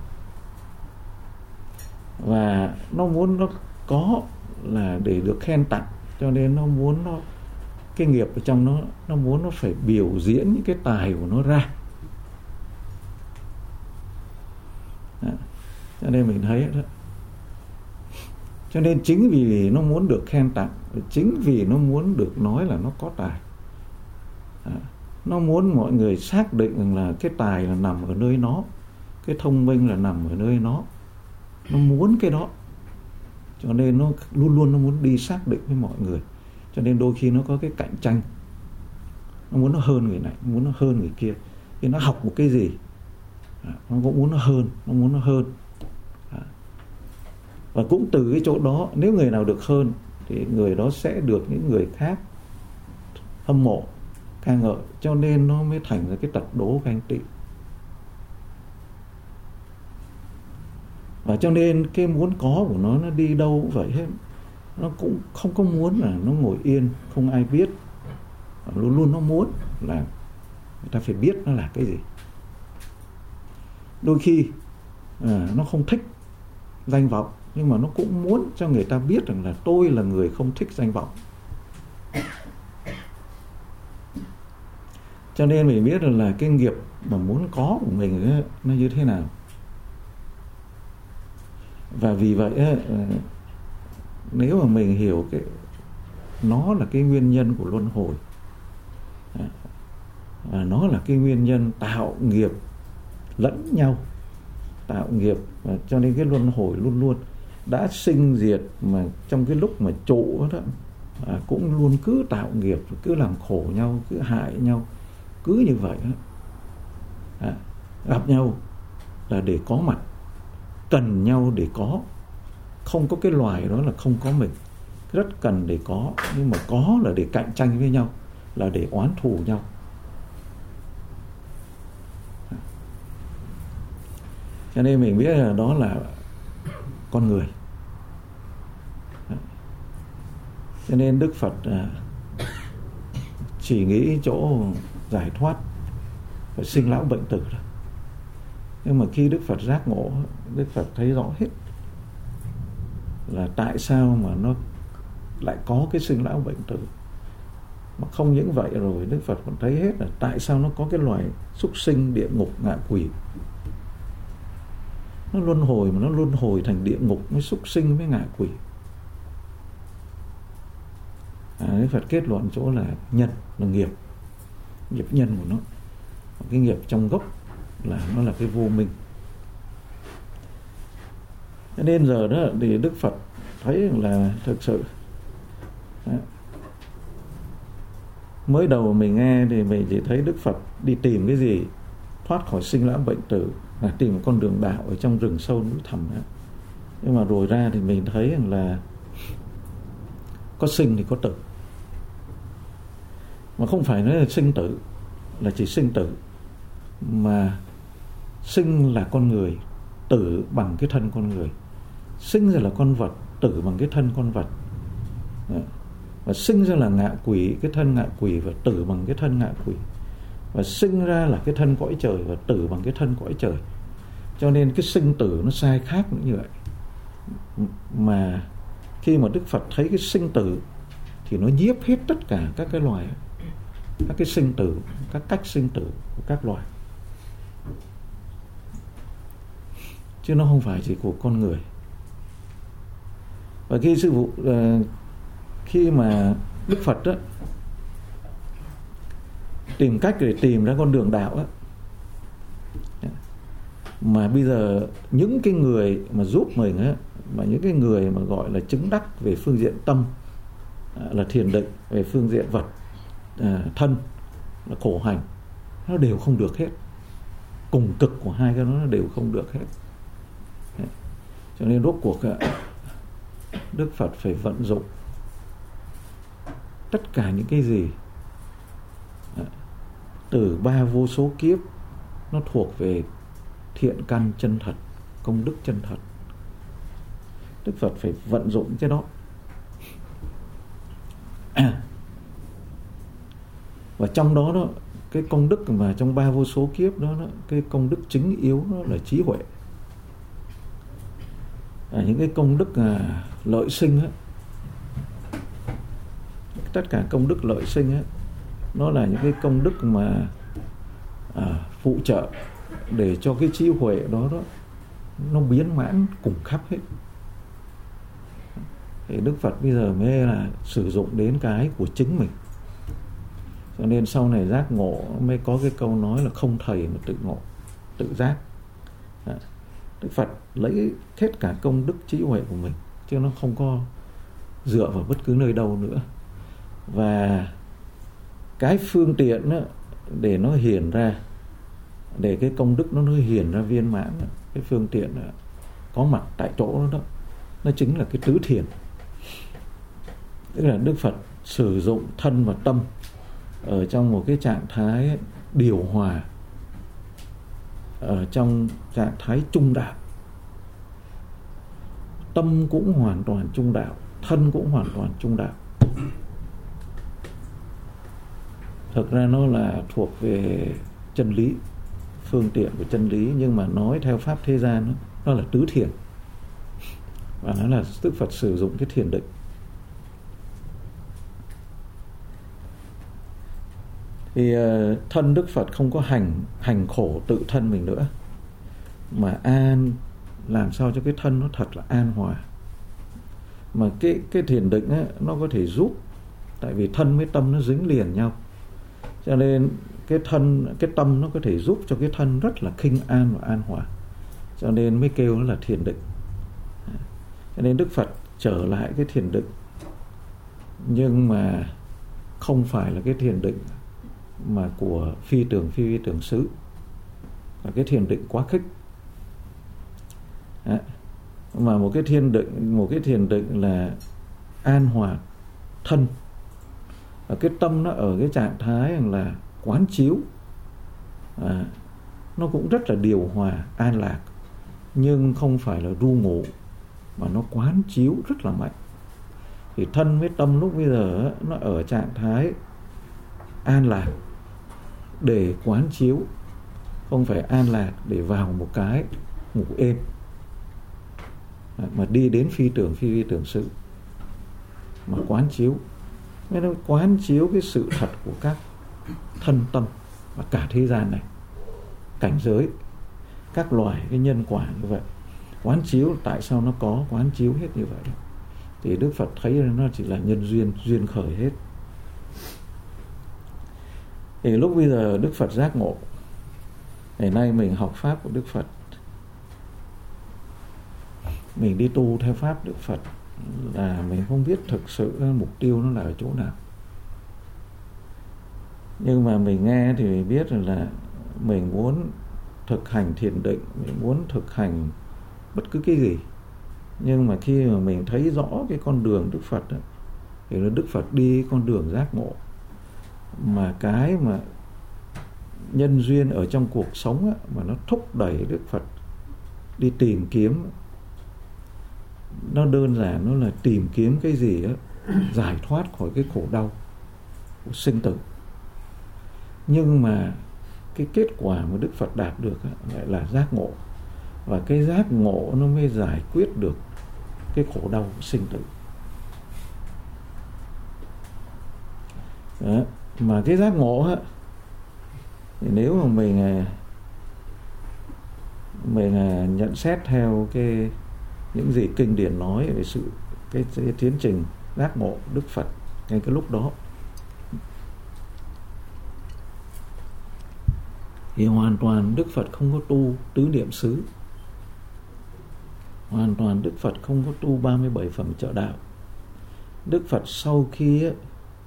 Và nó muốn nó có là để được khen tặng, cho nên nó muốn nó cái nghiệp ở trong nó nó muốn nó phải biểu diễn những cái tài của nó ra. Đó. Cho nên mình thấy đó. Cho nên chính vì nó muốn được khen tặng, chính vì nó muốn được nói là nó có tài, đó. Nó muốn mọi người xác định rằng là cái tài là nằm ở nơi nó, cái thông minh là nằm ở nơi nó. Nó muốn cái đó, cho nên nó luôn luôn nó muốn đi xác định với mọi người. Cho nên đôi khi nó có cái cạnh tranh, nó muốn nó hơn người này, muốn nó hơn người kia. Thì nó học một cái gì, nó cũng muốn nó hơn, nó muốn nó hơn. Và cũng từ cái chỗ đó, nếu người nào được hơn thì người đó sẽ được những người khác hâm mộ, ca ngợi. Cho nên nó mới thành ra cái tật đố ganh tị. Và cho nên cái muốn có của nó, nó đi đâu cũng vậy hết. Nó cũng không có muốn là nó ngồi yên, không ai biết. Luôn luôn nó muốn là người ta phải biết nó là cái gì. Đôi khi à, nó không thích danh vọng, nhưng mà nó cũng muốn cho người ta biết rằng là tôi là người không thích danh vọng. Cho nên mình biết rằng là cái nghiệp mà muốn có của mình ấy, nó như thế nào. Và vì vậy ấy, nếu mà mình hiểu cái nó là cái nguyên nhân của luân hồi, à, nó là cái nguyên nhân tạo nghiệp lẫn nhau, tạo nghiệp, và cho nên cái luân hồi luôn luôn đã sinh diệt mà trong cái lúc mà trụ đó à, cũng luôn cứ tạo nghiệp, cứ làm khổ nhau, cứ hại nhau, cứ như vậy đó. À, gặp nhau là để có mặt, cần nhau để có, không có cái loài đó là không có mình, rất cần để có, nhưng mà có là để cạnh tranh với nhau, là để oán thù nhau. Cho nên mình biết là đó là con người. Cho nên Đức Phật chỉ nghĩ chỗ giải thoát, phải sinh lão bệnh tử thôi. Nhưng mà khi Đức Phật giác ngộ, Đức Phật thấy rõ hết là tại sao mà nó lại có cái sinh lão bệnh tử. Mà không những vậy rồi, Đức Phật còn thấy hết là tại sao nó có cái loài súc sinh, địa ngục, ngạ quỷ. Nó luân hồi mà nó luân hồi thành địa ngục với súc sinh với ngạ quỷ. À, Đức Phật kết luận chỗ là nhân là nghiệp, nghiệp nhân của nó. Cái nghiệp trong gốc là nó là cái vô minh. Cho nên giờ đó thì Đức Phật thấy là thực sự đó, mới đầu mình nghe thì mình chỉ thấy Đức Phật đi tìm cái gì thoát khỏi sinh lão bệnh tử, là tìm một con đường đạo ở trong rừng sâu núi thẳm đó. Nhưng mà rồi ra thì mình thấy là có sinh thì có tử, mà không phải nói là sinh tử là chỉ sinh tử, mà sinh là con người, tử bằng cái thân con người, sinh ra là con vật, tử bằng cái thân con vật, và sinh ra là ngạ quỷ, cái thân ngạ quỷ, và tử bằng cái thân ngạ quỷ, và sinh ra là cái thân cõi trời và tử bằng cái thân cõi trời. Cho nên cái sinh tử nó sai khác như vậy. Mà khi mà Đức Phật thấy cái sinh tử thì nó nhiếp hết tất cả các cái loài, các cái sinh tử, các cách sinh tử của các loài, chứ nó không phải chỉ của con người. Và khi sư phụ uh, khi mà Đức Phật đó, tìm cách để tìm ra con đường đạo đó, mà bây giờ những cái người mà giúp mình á, mà những cái người mà gọi là chứng đắc về phương diện tâm là thiền định, về phương diện vật à, thân là khổ hành, nó đều không được hết. Cùng cực của hai cái đó nó đều không được hết. Cho nên rốt cuộc Đức Phật phải vận dụng tất cả những cái gì từ ba vô số kiếp nó thuộc về thiện căn chân thật, công đức chân thật. Đức Phật phải vận dụng cái đó. À, và trong đó đó, cái công đức mà trong ba vô số kiếp đó, đó cái công đức chính yếu đó là trí huệ. À, những cái công đức à, lợi sinh á, tất cả công đức lợi sinh á, nó là những cái công đức mà à, phụ trợ để cho cái trí huệ đó đó nó biến mãn cùng khắp hết. Thì Đức Phật bây giờ mới là sử dụng đến cái của chính mình. Cho nên sau này giác ngộ mới có cái câu nói là không thầy mà tự ngộ, tự giác. Đức Phật lấy hết cả công đức trí huệ của mình, chứ nó không có dựa vào bất cứ nơi đâu nữa. Và cái phương tiện đó, để nó hiển ra, để cái công đức nó nó hiển ra viên mãn, cái phương tiện đó, có mặt tại chỗ đó, đó nó chính là cái tứ thiền. Tức là Đức Phật sử dụng thân và tâm ở trong một cái trạng thái điều hòa, ở trong trạng thái trung đạo. Tâm cũng hoàn toàn trung đạo, thân cũng hoàn toàn trung đạo. Thực ra nó là thuộc về chân lý, phương tiện của chân lý, nhưng mà nói theo pháp thế gian đó, nó là tứ thiền. Và nó là Đức Phật sử dụng cái thiền định. Thì uh, thân Đức Phật không có hành hành khổ tự thân mình nữa, mà an, làm sao cho cái thân nó thật là an hòa. Mà cái cái thiền định ấy, nó có thể giúp, tại vì thân với tâm nó dính liền nhau, cho nên cái thân, cái tâm nó có thể giúp cho cái thân rất là khinh an và an hòa, cho nên mới kêu nó là thiền định. Cho nên Đức Phật trở lại cái thiền định, nhưng mà không phải là cái thiền định mà của phi tưởng phi vi tưởng xứ, là cái thiền định quá khích. Đấy. Mà một cái thiền định, một cái thiền định là an hòa thân, và cái tâm nó ở cái trạng thái là quán chiếu, à, nó cũng rất là điều hòa, an lạc, nhưng không phải là ru ngủ, mà nó quán chiếu rất là mạnh. Thì thân với tâm lúc bây giờ nó ở trạng thái an lạc để quán chiếu, không phải an lạc để vào một cái ngủ êm, mà đi đến phi tưởng phi vi tưởng sự, mà quán chiếu. Nên nó quán chiếu cái sự thật của các thân tâm và cả thế gian này, cảnh giới, các loài, cái nhân quả như vậy. Quán chiếu tại sao nó có, quán chiếu hết như vậy. Thì Đức Phật thấy nó chỉ là nhân duyên, duyên khởi hết. Thì lúc bây giờ Đức Phật giác ngộ, ngày nay mình học pháp của Đức Phật, mình đi tu theo pháp Đức Phật, là mình không biết thực sự mục tiêu nó là ở chỗ nào. Nhưng mà mình nghe thì mình biết là mình muốn thực hành thiền định, mình muốn thực hành bất cứ cái gì. Nhưng mà khi mà mình thấy rõ cái con đường Đức Phật đó, thì là Đức Phật đi con đường giác ngộ. Mà cái mà nhân duyên ở trong cuộc sống á, mà nó thúc đẩy Đức Phật đi tìm kiếm, nó đơn giản nó là tìm kiếm cái gì á, giải thoát khỏi cái khổ đau của sinh tử. Nhưng mà cái kết quả mà Đức Phật đạt được á, lại là giác ngộ. Và cái giác ngộ nó mới giải quyết được cái khổ đau của sinh tử. Đó. Mà cái giác ngộ á, thì nếu mà mình mình nhận xét theo cái những gì kinh điển nói về sự cái, cái tiến trình giác ngộ Đức Phật ngay cái lúc đó, thì hoàn toàn Đức Phật không có tu tứ niệm xứ, hoàn toàn Đức Phật không có tu ba mươi bảy phẩm trợ đạo. Đức Phật sau khi ấy,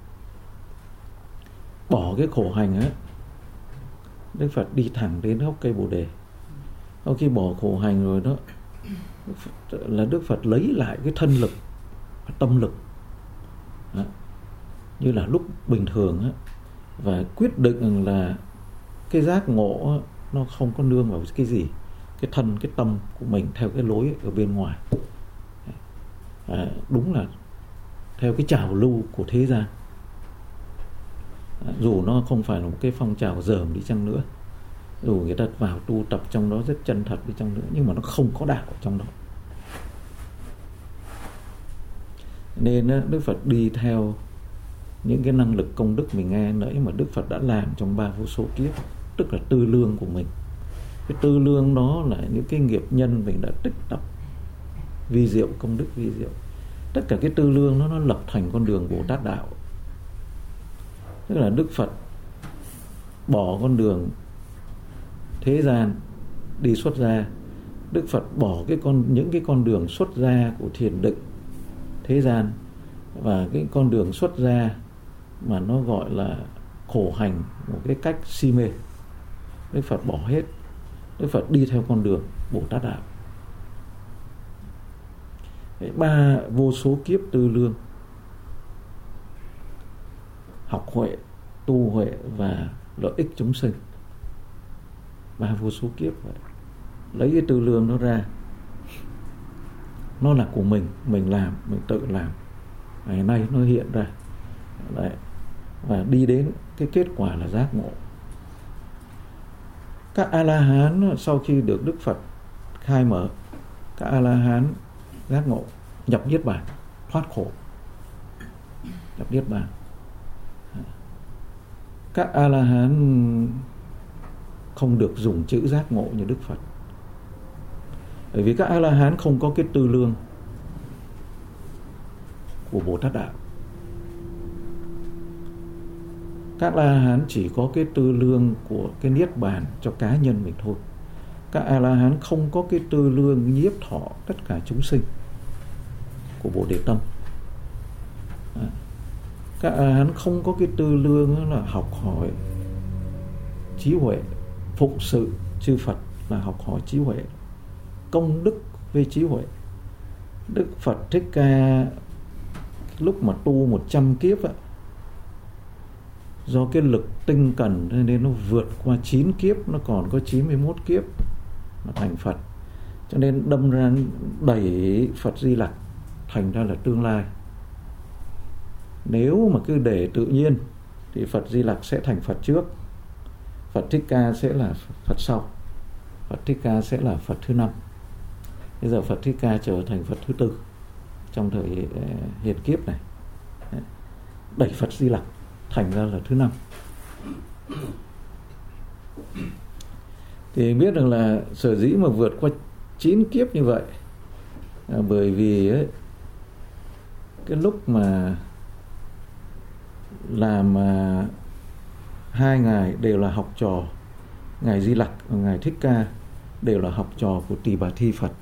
bỏ cái khổ hành ấy, Đức Phật đi thẳng đến gốc cây Bồ Đề. Sau khi bỏ khổ hành rồi đó, là Đức Phật lấy lại cái thân lực, tâm lực đó, như là lúc bình thường đó, và quyết định là cái giác ngộ đó, nó không có nương vào cái gì, cái thân, cái tâm của mình theo cái lối ở bên ngoài, à, đúng là theo cái trào lưu của thế gian. À, dù nó không phải là một cái phong trào dởm đi chăng nữa, dù người ta vào tu tập trong đó rất chân thật đi chăng nữa, nhưng mà nó không có đạo trong đó. Nên Đức Phật đi theo những cái năng lực công đức mình nghe nãy mà Đức Phật đã làm trong ba vô số kiếp, tức là tư lương của mình. Cái tư lương đó là những cái nghiệp nhân mình đã tích tập vi diệu, công đức vi diệu. Tất cả cái tư lương đó nó lập thành con đường Bồ Tát đạo. Tức là Đức Phật bỏ con đường thế gian đi xuất gia, Đức Phật bỏ cái con những cái con đường xuất gia của thiền định thế gian, và cái con đường xuất gia mà nó gọi là khổ hành, một cái cách si mê, Đức Phật bỏ hết. Đức Phật đi theo con đường Bồ Tát đạo. Ba vô số kiếp tư lương, học huệ, tu huệ và lợi ích chúng sinh. Ba vô số kiếp vậy. Lấy cái tư lương nó ra, nó là của mình, mình làm, mình tự làm. Ngày nay nó hiện ra. Đấy. Và đi đến cái kết quả là giác ngộ. Các A-la-hán sau khi được Đức Phật khai mở, các A-la-hán giác ngộ, nhập niết bàn, thoát khổ, nhập niết bàn. Các A-la-hán không được dùng chữ giác ngộ như Đức Phật, bởi vì các A-la-hán không có cái tư lương của Bồ Tát đạo. Các A-la-hán chỉ có cái tư lương của cái niết bàn cho cá nhân mình thôi. Các A-la-hán không có cái tư lương nhiếp thọ tất cả chúng sinh. của Bồ Đề Tâm. Các A Hán không có cái tư lương là học hỏi trí huệ, phụng sự chư Phật là học hỏi trí huệ, công đức với trí huệ. Đức Phật Thích Ca lúc mà tu một trăm kiếp á, do cái lực tinh cần nên nó vượt qua chín kiếp, nó còn có chín mươi mốt kiếp mà thành Phật, cho nên đâm ra đẩy Phật Di Lặc thành ra là tương lai. Nếu mà cứ để tự nhiên thì Phật Di Lặc sẽ thành Phật trước, Phật Thích Ca sẽ là Phật sau, Phật Thích Ca sẽ là Phật thứ năm. Bây giờ Phật Thích Ca trở thành Phật thứ tư trong thời hiện kiếp này, đẩy Phật Di Lặc thành ra là thứ năm. Thì biết rằng là sở dĩ mà vượt qua chín kiếp như vậy là bởi vì ấy, cái lúc mà làm mà hai ngài đều là học trò, ngài Di Lặc và ngài Thích Ca đều là học trò của Tỳ Bà Thi Phật.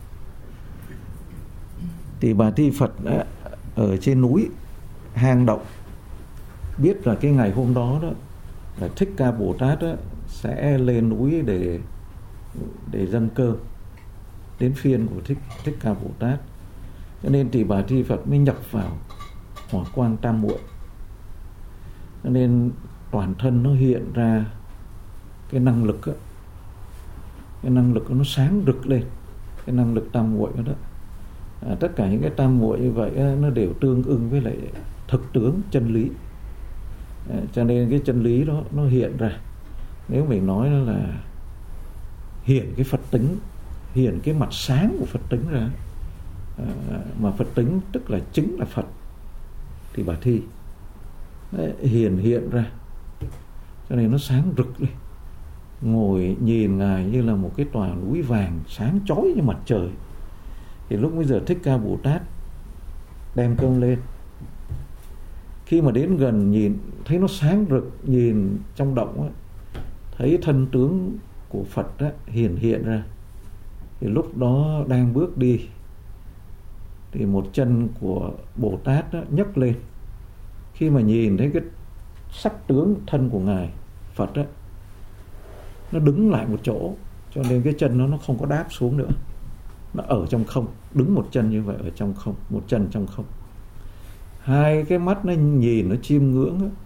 Tỳ Bà Thi Phật đã ở trên núi hang động, biết là cái ngày hôm đó đó là Thích Ca Bồ Tát đó sẽ lên núi để để dâng cơm, đến phiên của Thích Thích Ca Bồ Tát, cho nên Tỳ Bà Thi Phật mới nhập vào Hỏa Quang Tam Muội, cho nên toàn thân nó hiện ra cái năng lực đó, cái năng lực đó nó sáng rực lên, cái năng lực tam muội đó. À, tất cả những cái tam muội như vậy đó, nó đều tương ưng với lại thực tướng chân lý. À, cho nên cái chân lý đó nó hiện ra. Nếu mình nói là hiện cái Phật tính, hiện cái mặt sáng của Phật tính ra, à, mà Phật tính tức là chính là Phật thì Bà Thi đấy, hiện hiện ra, cho nên nó sáng rực lên. Ngồi nhìn ngài như là một cái tòa núi vàng sáng chói như mặt trời. Thì lúc bây giờ Thích Ca Bồ Tát đem cơm lên, khi mà đến gần nhìn thấy nó sáng rực, nhìn trong động á, thấy thân tướng của Phật á, hiện hiện ra. Thì lúc đó đang bước đi thì một chân của Bồ Tát á, nhấc lên. Khi mà nhìn thấy cái sắc tướng thân của ngài Phật á, nó đứng lại một chỗ, cho nên cái chân nó nó không có đáp xuống nữa, nó ở trong không, đứng một chân như vậy ở trong không, một chân trong không. Hai cái mắt nó nhìn nó chiêm ngưỡng á,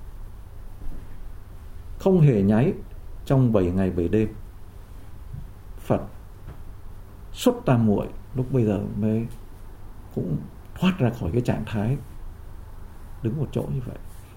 không hề nháy trong bảy ngày bảy đêm. Phật xuất tam muội lúc bây giờ mới cũng thoát ra khỏi cái trạng thái đứng một chỗ như vậy.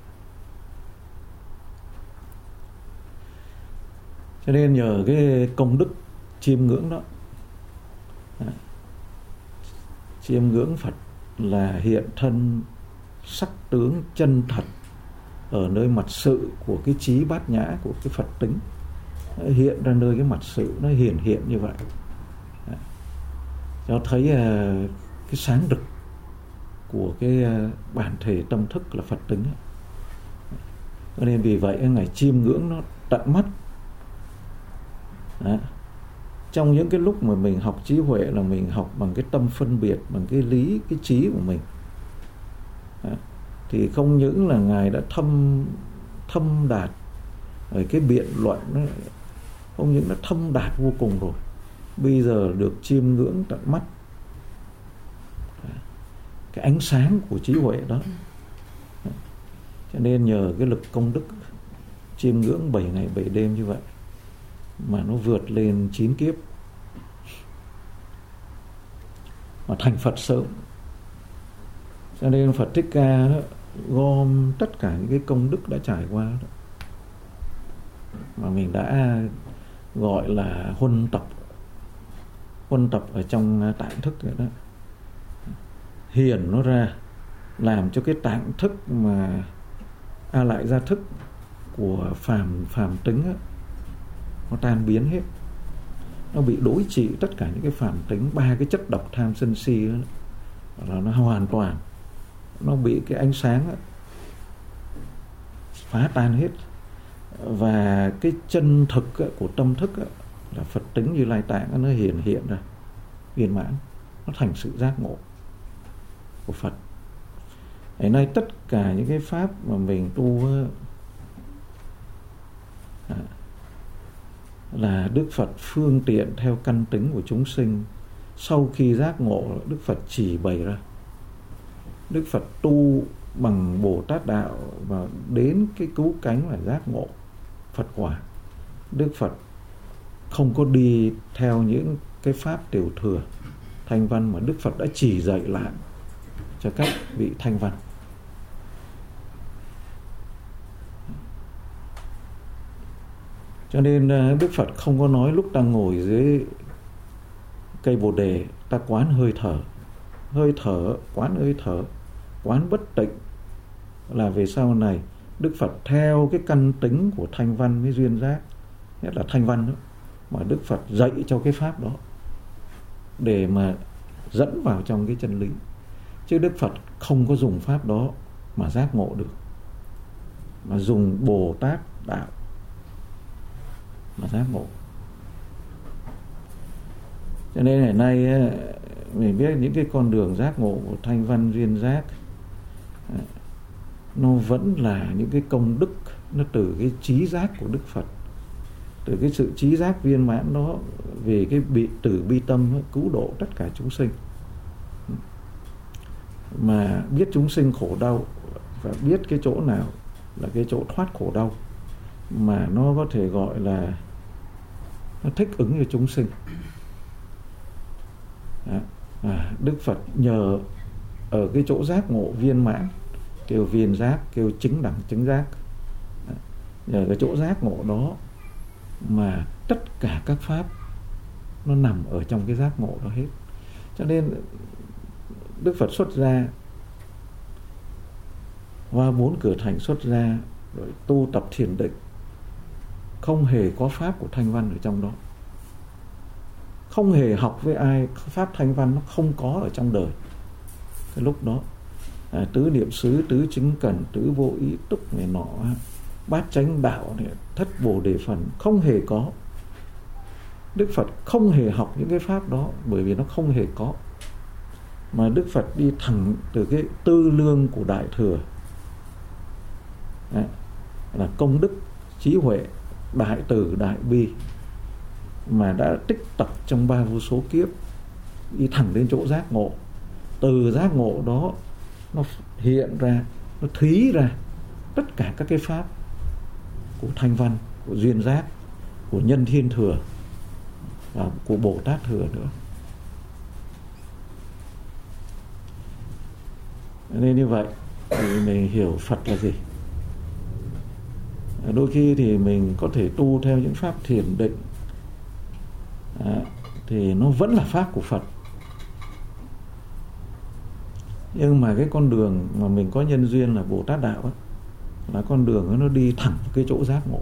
Cho nên nhờ cái công đức chiêm ngưỡng đó, à, chiêm ngưỡng Phật là hiện thân sắc tướng chân thật ở nơi mặt sự của cái trí bát nhã của cái Phật tính, nó hiện ra nơi cái mặt sự, nó hiện hiện như vậy, à, cho thấy à, cái sáng rực của cái à, bản thể tâm thức là Phật tính. Cho nên vì vậy ngài chiêm ngưỡng nó tận mắt. Đó. Trong những cái lúc mà mình học trí huệ là mình học bằng cái tâm phân biệt, bằng cái lý, cái trí của mình. Đó. Thì không những là ngài đã thâm thâm đạt ở cái biện luận đó, không những đã thâm đạt vô cùng rồi, bây giờ được chiêm ngưỡng tận mắt. Đó. Cái ánh sáng của trí huệ đó. Đó. Cho nên nhờ cái lực công đức chiêm ngưỡng bảy ngày bảy đêm như vậy mà nó vượt lên chín kiếp mà thành Phật sớm. Cho nên Phật Thích Ca đó, gom tất cả những cái công đức đã trải qua đó, mà mình đã gọi là huân tập, huân tập ở trong tạng thức vậy đó, hiển nó ra, làm cho cái tạng thức mà a lại gia thức của phàm phàm tính đó, nó tan biến hết, nó bị đối trị tất cả những cái phàm tính, ba cái chất độc tham sân si đó, là nó hoàn toàn nó bị cái ánh sáng đó, phá tan hết. Và cái chân thực đó, của tâm thức đó, là Phật tính Như Lai Tạng đó, nó hiện hiện ra viên mãn, nó thành sự giác ngộ. của Phật. Ngày nay tất cả những cái pháp mà mình tu là Đức Phật phương tiện theo căn tính của chúng sinh. Sau khi giác ngộ, Đức Phật chỉ bày ra. Đức Phật tu bằng Bồ Tát đạo và đến cái cứu cánh là giác ngộ Phật quả. Đức Phật không có đi theo những cái pháp tiểu thừa thanh văn, mà Đức Phật đã chỉ dạy lại cho các vị thanh văn. Cho nên Đức Phật không có nói lúc đang ngồi dưới cây Bồ Đề ta quán hơi thở. Hơi thở, quán hơi thở, quán bất tịnh là về sau này Đức Phật theo cái căn tính của thanh văn với duyên giác, nhất là thanh văn đó, mà Đức Phật dạy cho cái pháp đó để mà dẫn vào trong cái chân lý. Chứ Đức Phật không có dùng pháp đó mà giác ngộ được, mà dùng Bồ Tát đạo mà giác ngộ. Cho nên ngày nay mình biết những cái con đường giác ngộ của thanh văn duyên giác nó vẫn là những cái công đức, nó từ cái trí giác của Đức Phật, từ cái sự trí giác viên mãn đó về cái bị từ bi tâm cứu độ tất cả chúng sinh, mà biết chúng sinh khổ đau và biết cái chỗ nào là cái chỗ thoát khổ đau mà nó có thể gọi là nó thích ứng cho chúng sinh. Đó. À, Đức Phật nhờ ở cái chỗ giác ngộ viên mãn, kêu viên giác, kêu chính đẳng chứng giác. Đó. Nhờ cái chỗ giác ngộ đó mà tất cả các pháp nó nằm ở trong cái giác ngộ đó hết. Cho nên Đức Phật xuất ra qua bốn cửa thành xuất ra rồi tu tập thiền định, không hề có pháp của thanh văn ở trong đó, không hề học với ai. Pháp thanh văn nó không có ở trong đời cái lúc đó. À, tứ niệm xứ, tứ chính cần, tứ vô ý túc này nọ, bát chánh đạo này, thất bồ đề phần, không hề có. Đức Phật không hề học những cái pháp đó, bởi vì nó không hề có. Mà Đức Phật đi thẳng từ cái tư lương của Đại Thừa, à, là công đức, trí huệ, đại từ, đại bi, mà đã tích tập trong ba vô số kiếp, đi thẳng đến chỗ giác ngộ. Từ giác ngộ đó nó hiện ra, nó thí ra tất cả các cái pháp của thanh văn, của duyên giác, của nhân thiên thừa và của Bồ Tát thừa nữa. Nên như vậy thì mình hiểu Phật là gì. Đôi khi thì mình có thể tu theo những pháp thiền định, à, thì nó vẫn là pháp của Phật. Nhưng mà cái con đường mà mình có nhân duyên là Bồ Tát đạo ấy, là con đường nó đi thẳng vào cái chỗ giác ngộ.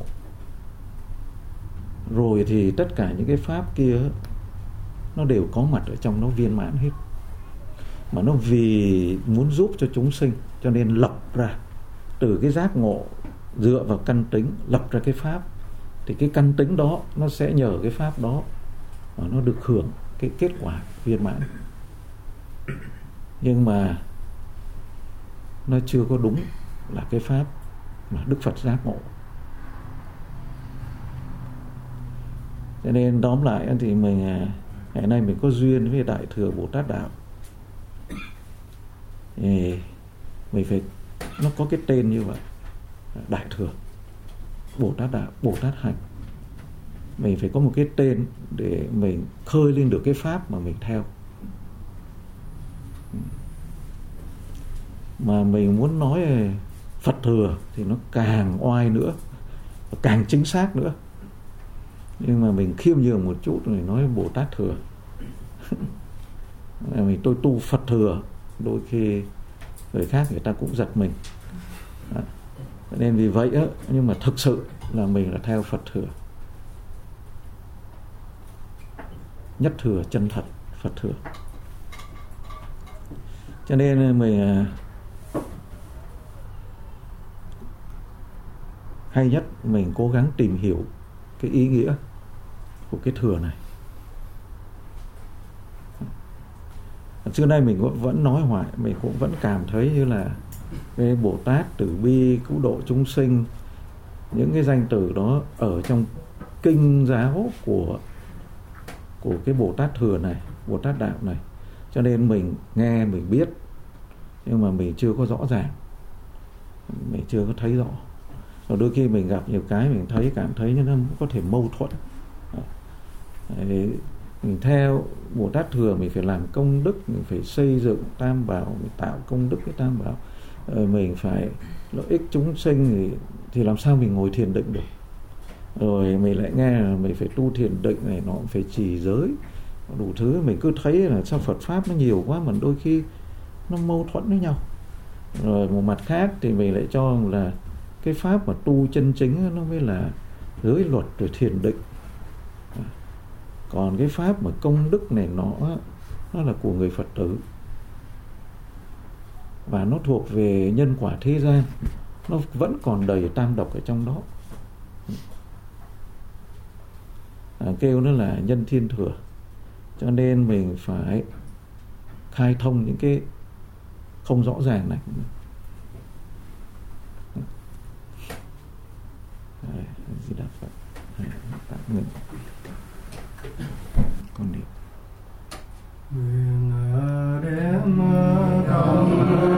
Rồi thì tất cả những cái pháp kia nó đều có mặt ở trong nó viên mãn hết. Mà nó vì muốn giúp cho chúng sinh cho nên lập ra từ cái giác ngộ, dựa vào căn tính lập ra cái pháp. Thì cái căn tính đó nó sẽ nhờ cái pháp đó mà nó được hưởng cái kết quả viên mãn. Nhưng mà nó chưa có đúng là cái pháp mà Đức Phật giác ngộ. Cho nên tóm lại thì mình ngày nay mình có duyên với Đại Thừa Bồ Tát đạo, thì mình phải, nó có cái tên như vậy, Đại Thừa Bồ Tát đạo, Bồ Tát hành. Mình phải có một cái tên để mình khơi lên được cái pháp mà mình theo. Mà mình muốn nói Phật thừa thì nó càng oai nữa, càng chính xác nữa. Nhưng mà mình khiêm nhường một chút, mình nói Bồ Tát thừa. Mình tôi tu Phật thừa, đôi khi người khác người ta cũng giật mình. Đó. Nên vì vậy á, nhưng mà thực sự là mình là theo Phật thừa, nhất thừa chân thật Phật thừa. Cho nên mình hay nhất mình cố gắng tìm hiểu cái ý nghĩa của cái thừa này. Trước đây mình cũng vẫn nói hoài, mình cũng vẫn cảm thấy như là cái Bồ Tát từ bi cứu độ chúng sinh, những cái danh từ đó ở trong kinh giáo của của cái Bồ Tát Thừa này, Bồ Tát Đạo này, cho nên mình nghe mình biết nhưng mà mình chưa có rõ ràng, mình chưa có thấy rõ. Rồi đôi khi mình gặp nhiều cái mình thấy cảm thấy nó có thể mâu thuẫn. Đấy, mình theo Bồ Tát Thừa mình phải làm công đức, mình phải xây dựng tam bảo, mình tạo công đức cái tam bảo, rồi mình phải lợi ích chúng sinh thì, thì làm sao mình ngồi thiền định được. Rồi mình lại nghe là mình phải tu thiền định này, nó phải trì giới, đủ thứ. Mình cứ thấy là sao Phật Pháp nó nhiều quá mà đôi khi nó mâu thuẫn với nhau. Rồi một mặt khác thì mình lại cho là cái Pháp mà tu chân chính nó mới là giới luật rồi thiền định. Còn cái Pháp mà công đức này nó nó là của người Phật tử, và nó thuộc về nhân quả thế gian, nó vẫn còn đầy tam độc ở trong đó. À, kêu nó là nhân thiên thừa. Cho nên mình phải khai thông những cái không rõ ràng này. Di Đà Phật. Tạm ngừng. Con đi. Nguyện đem công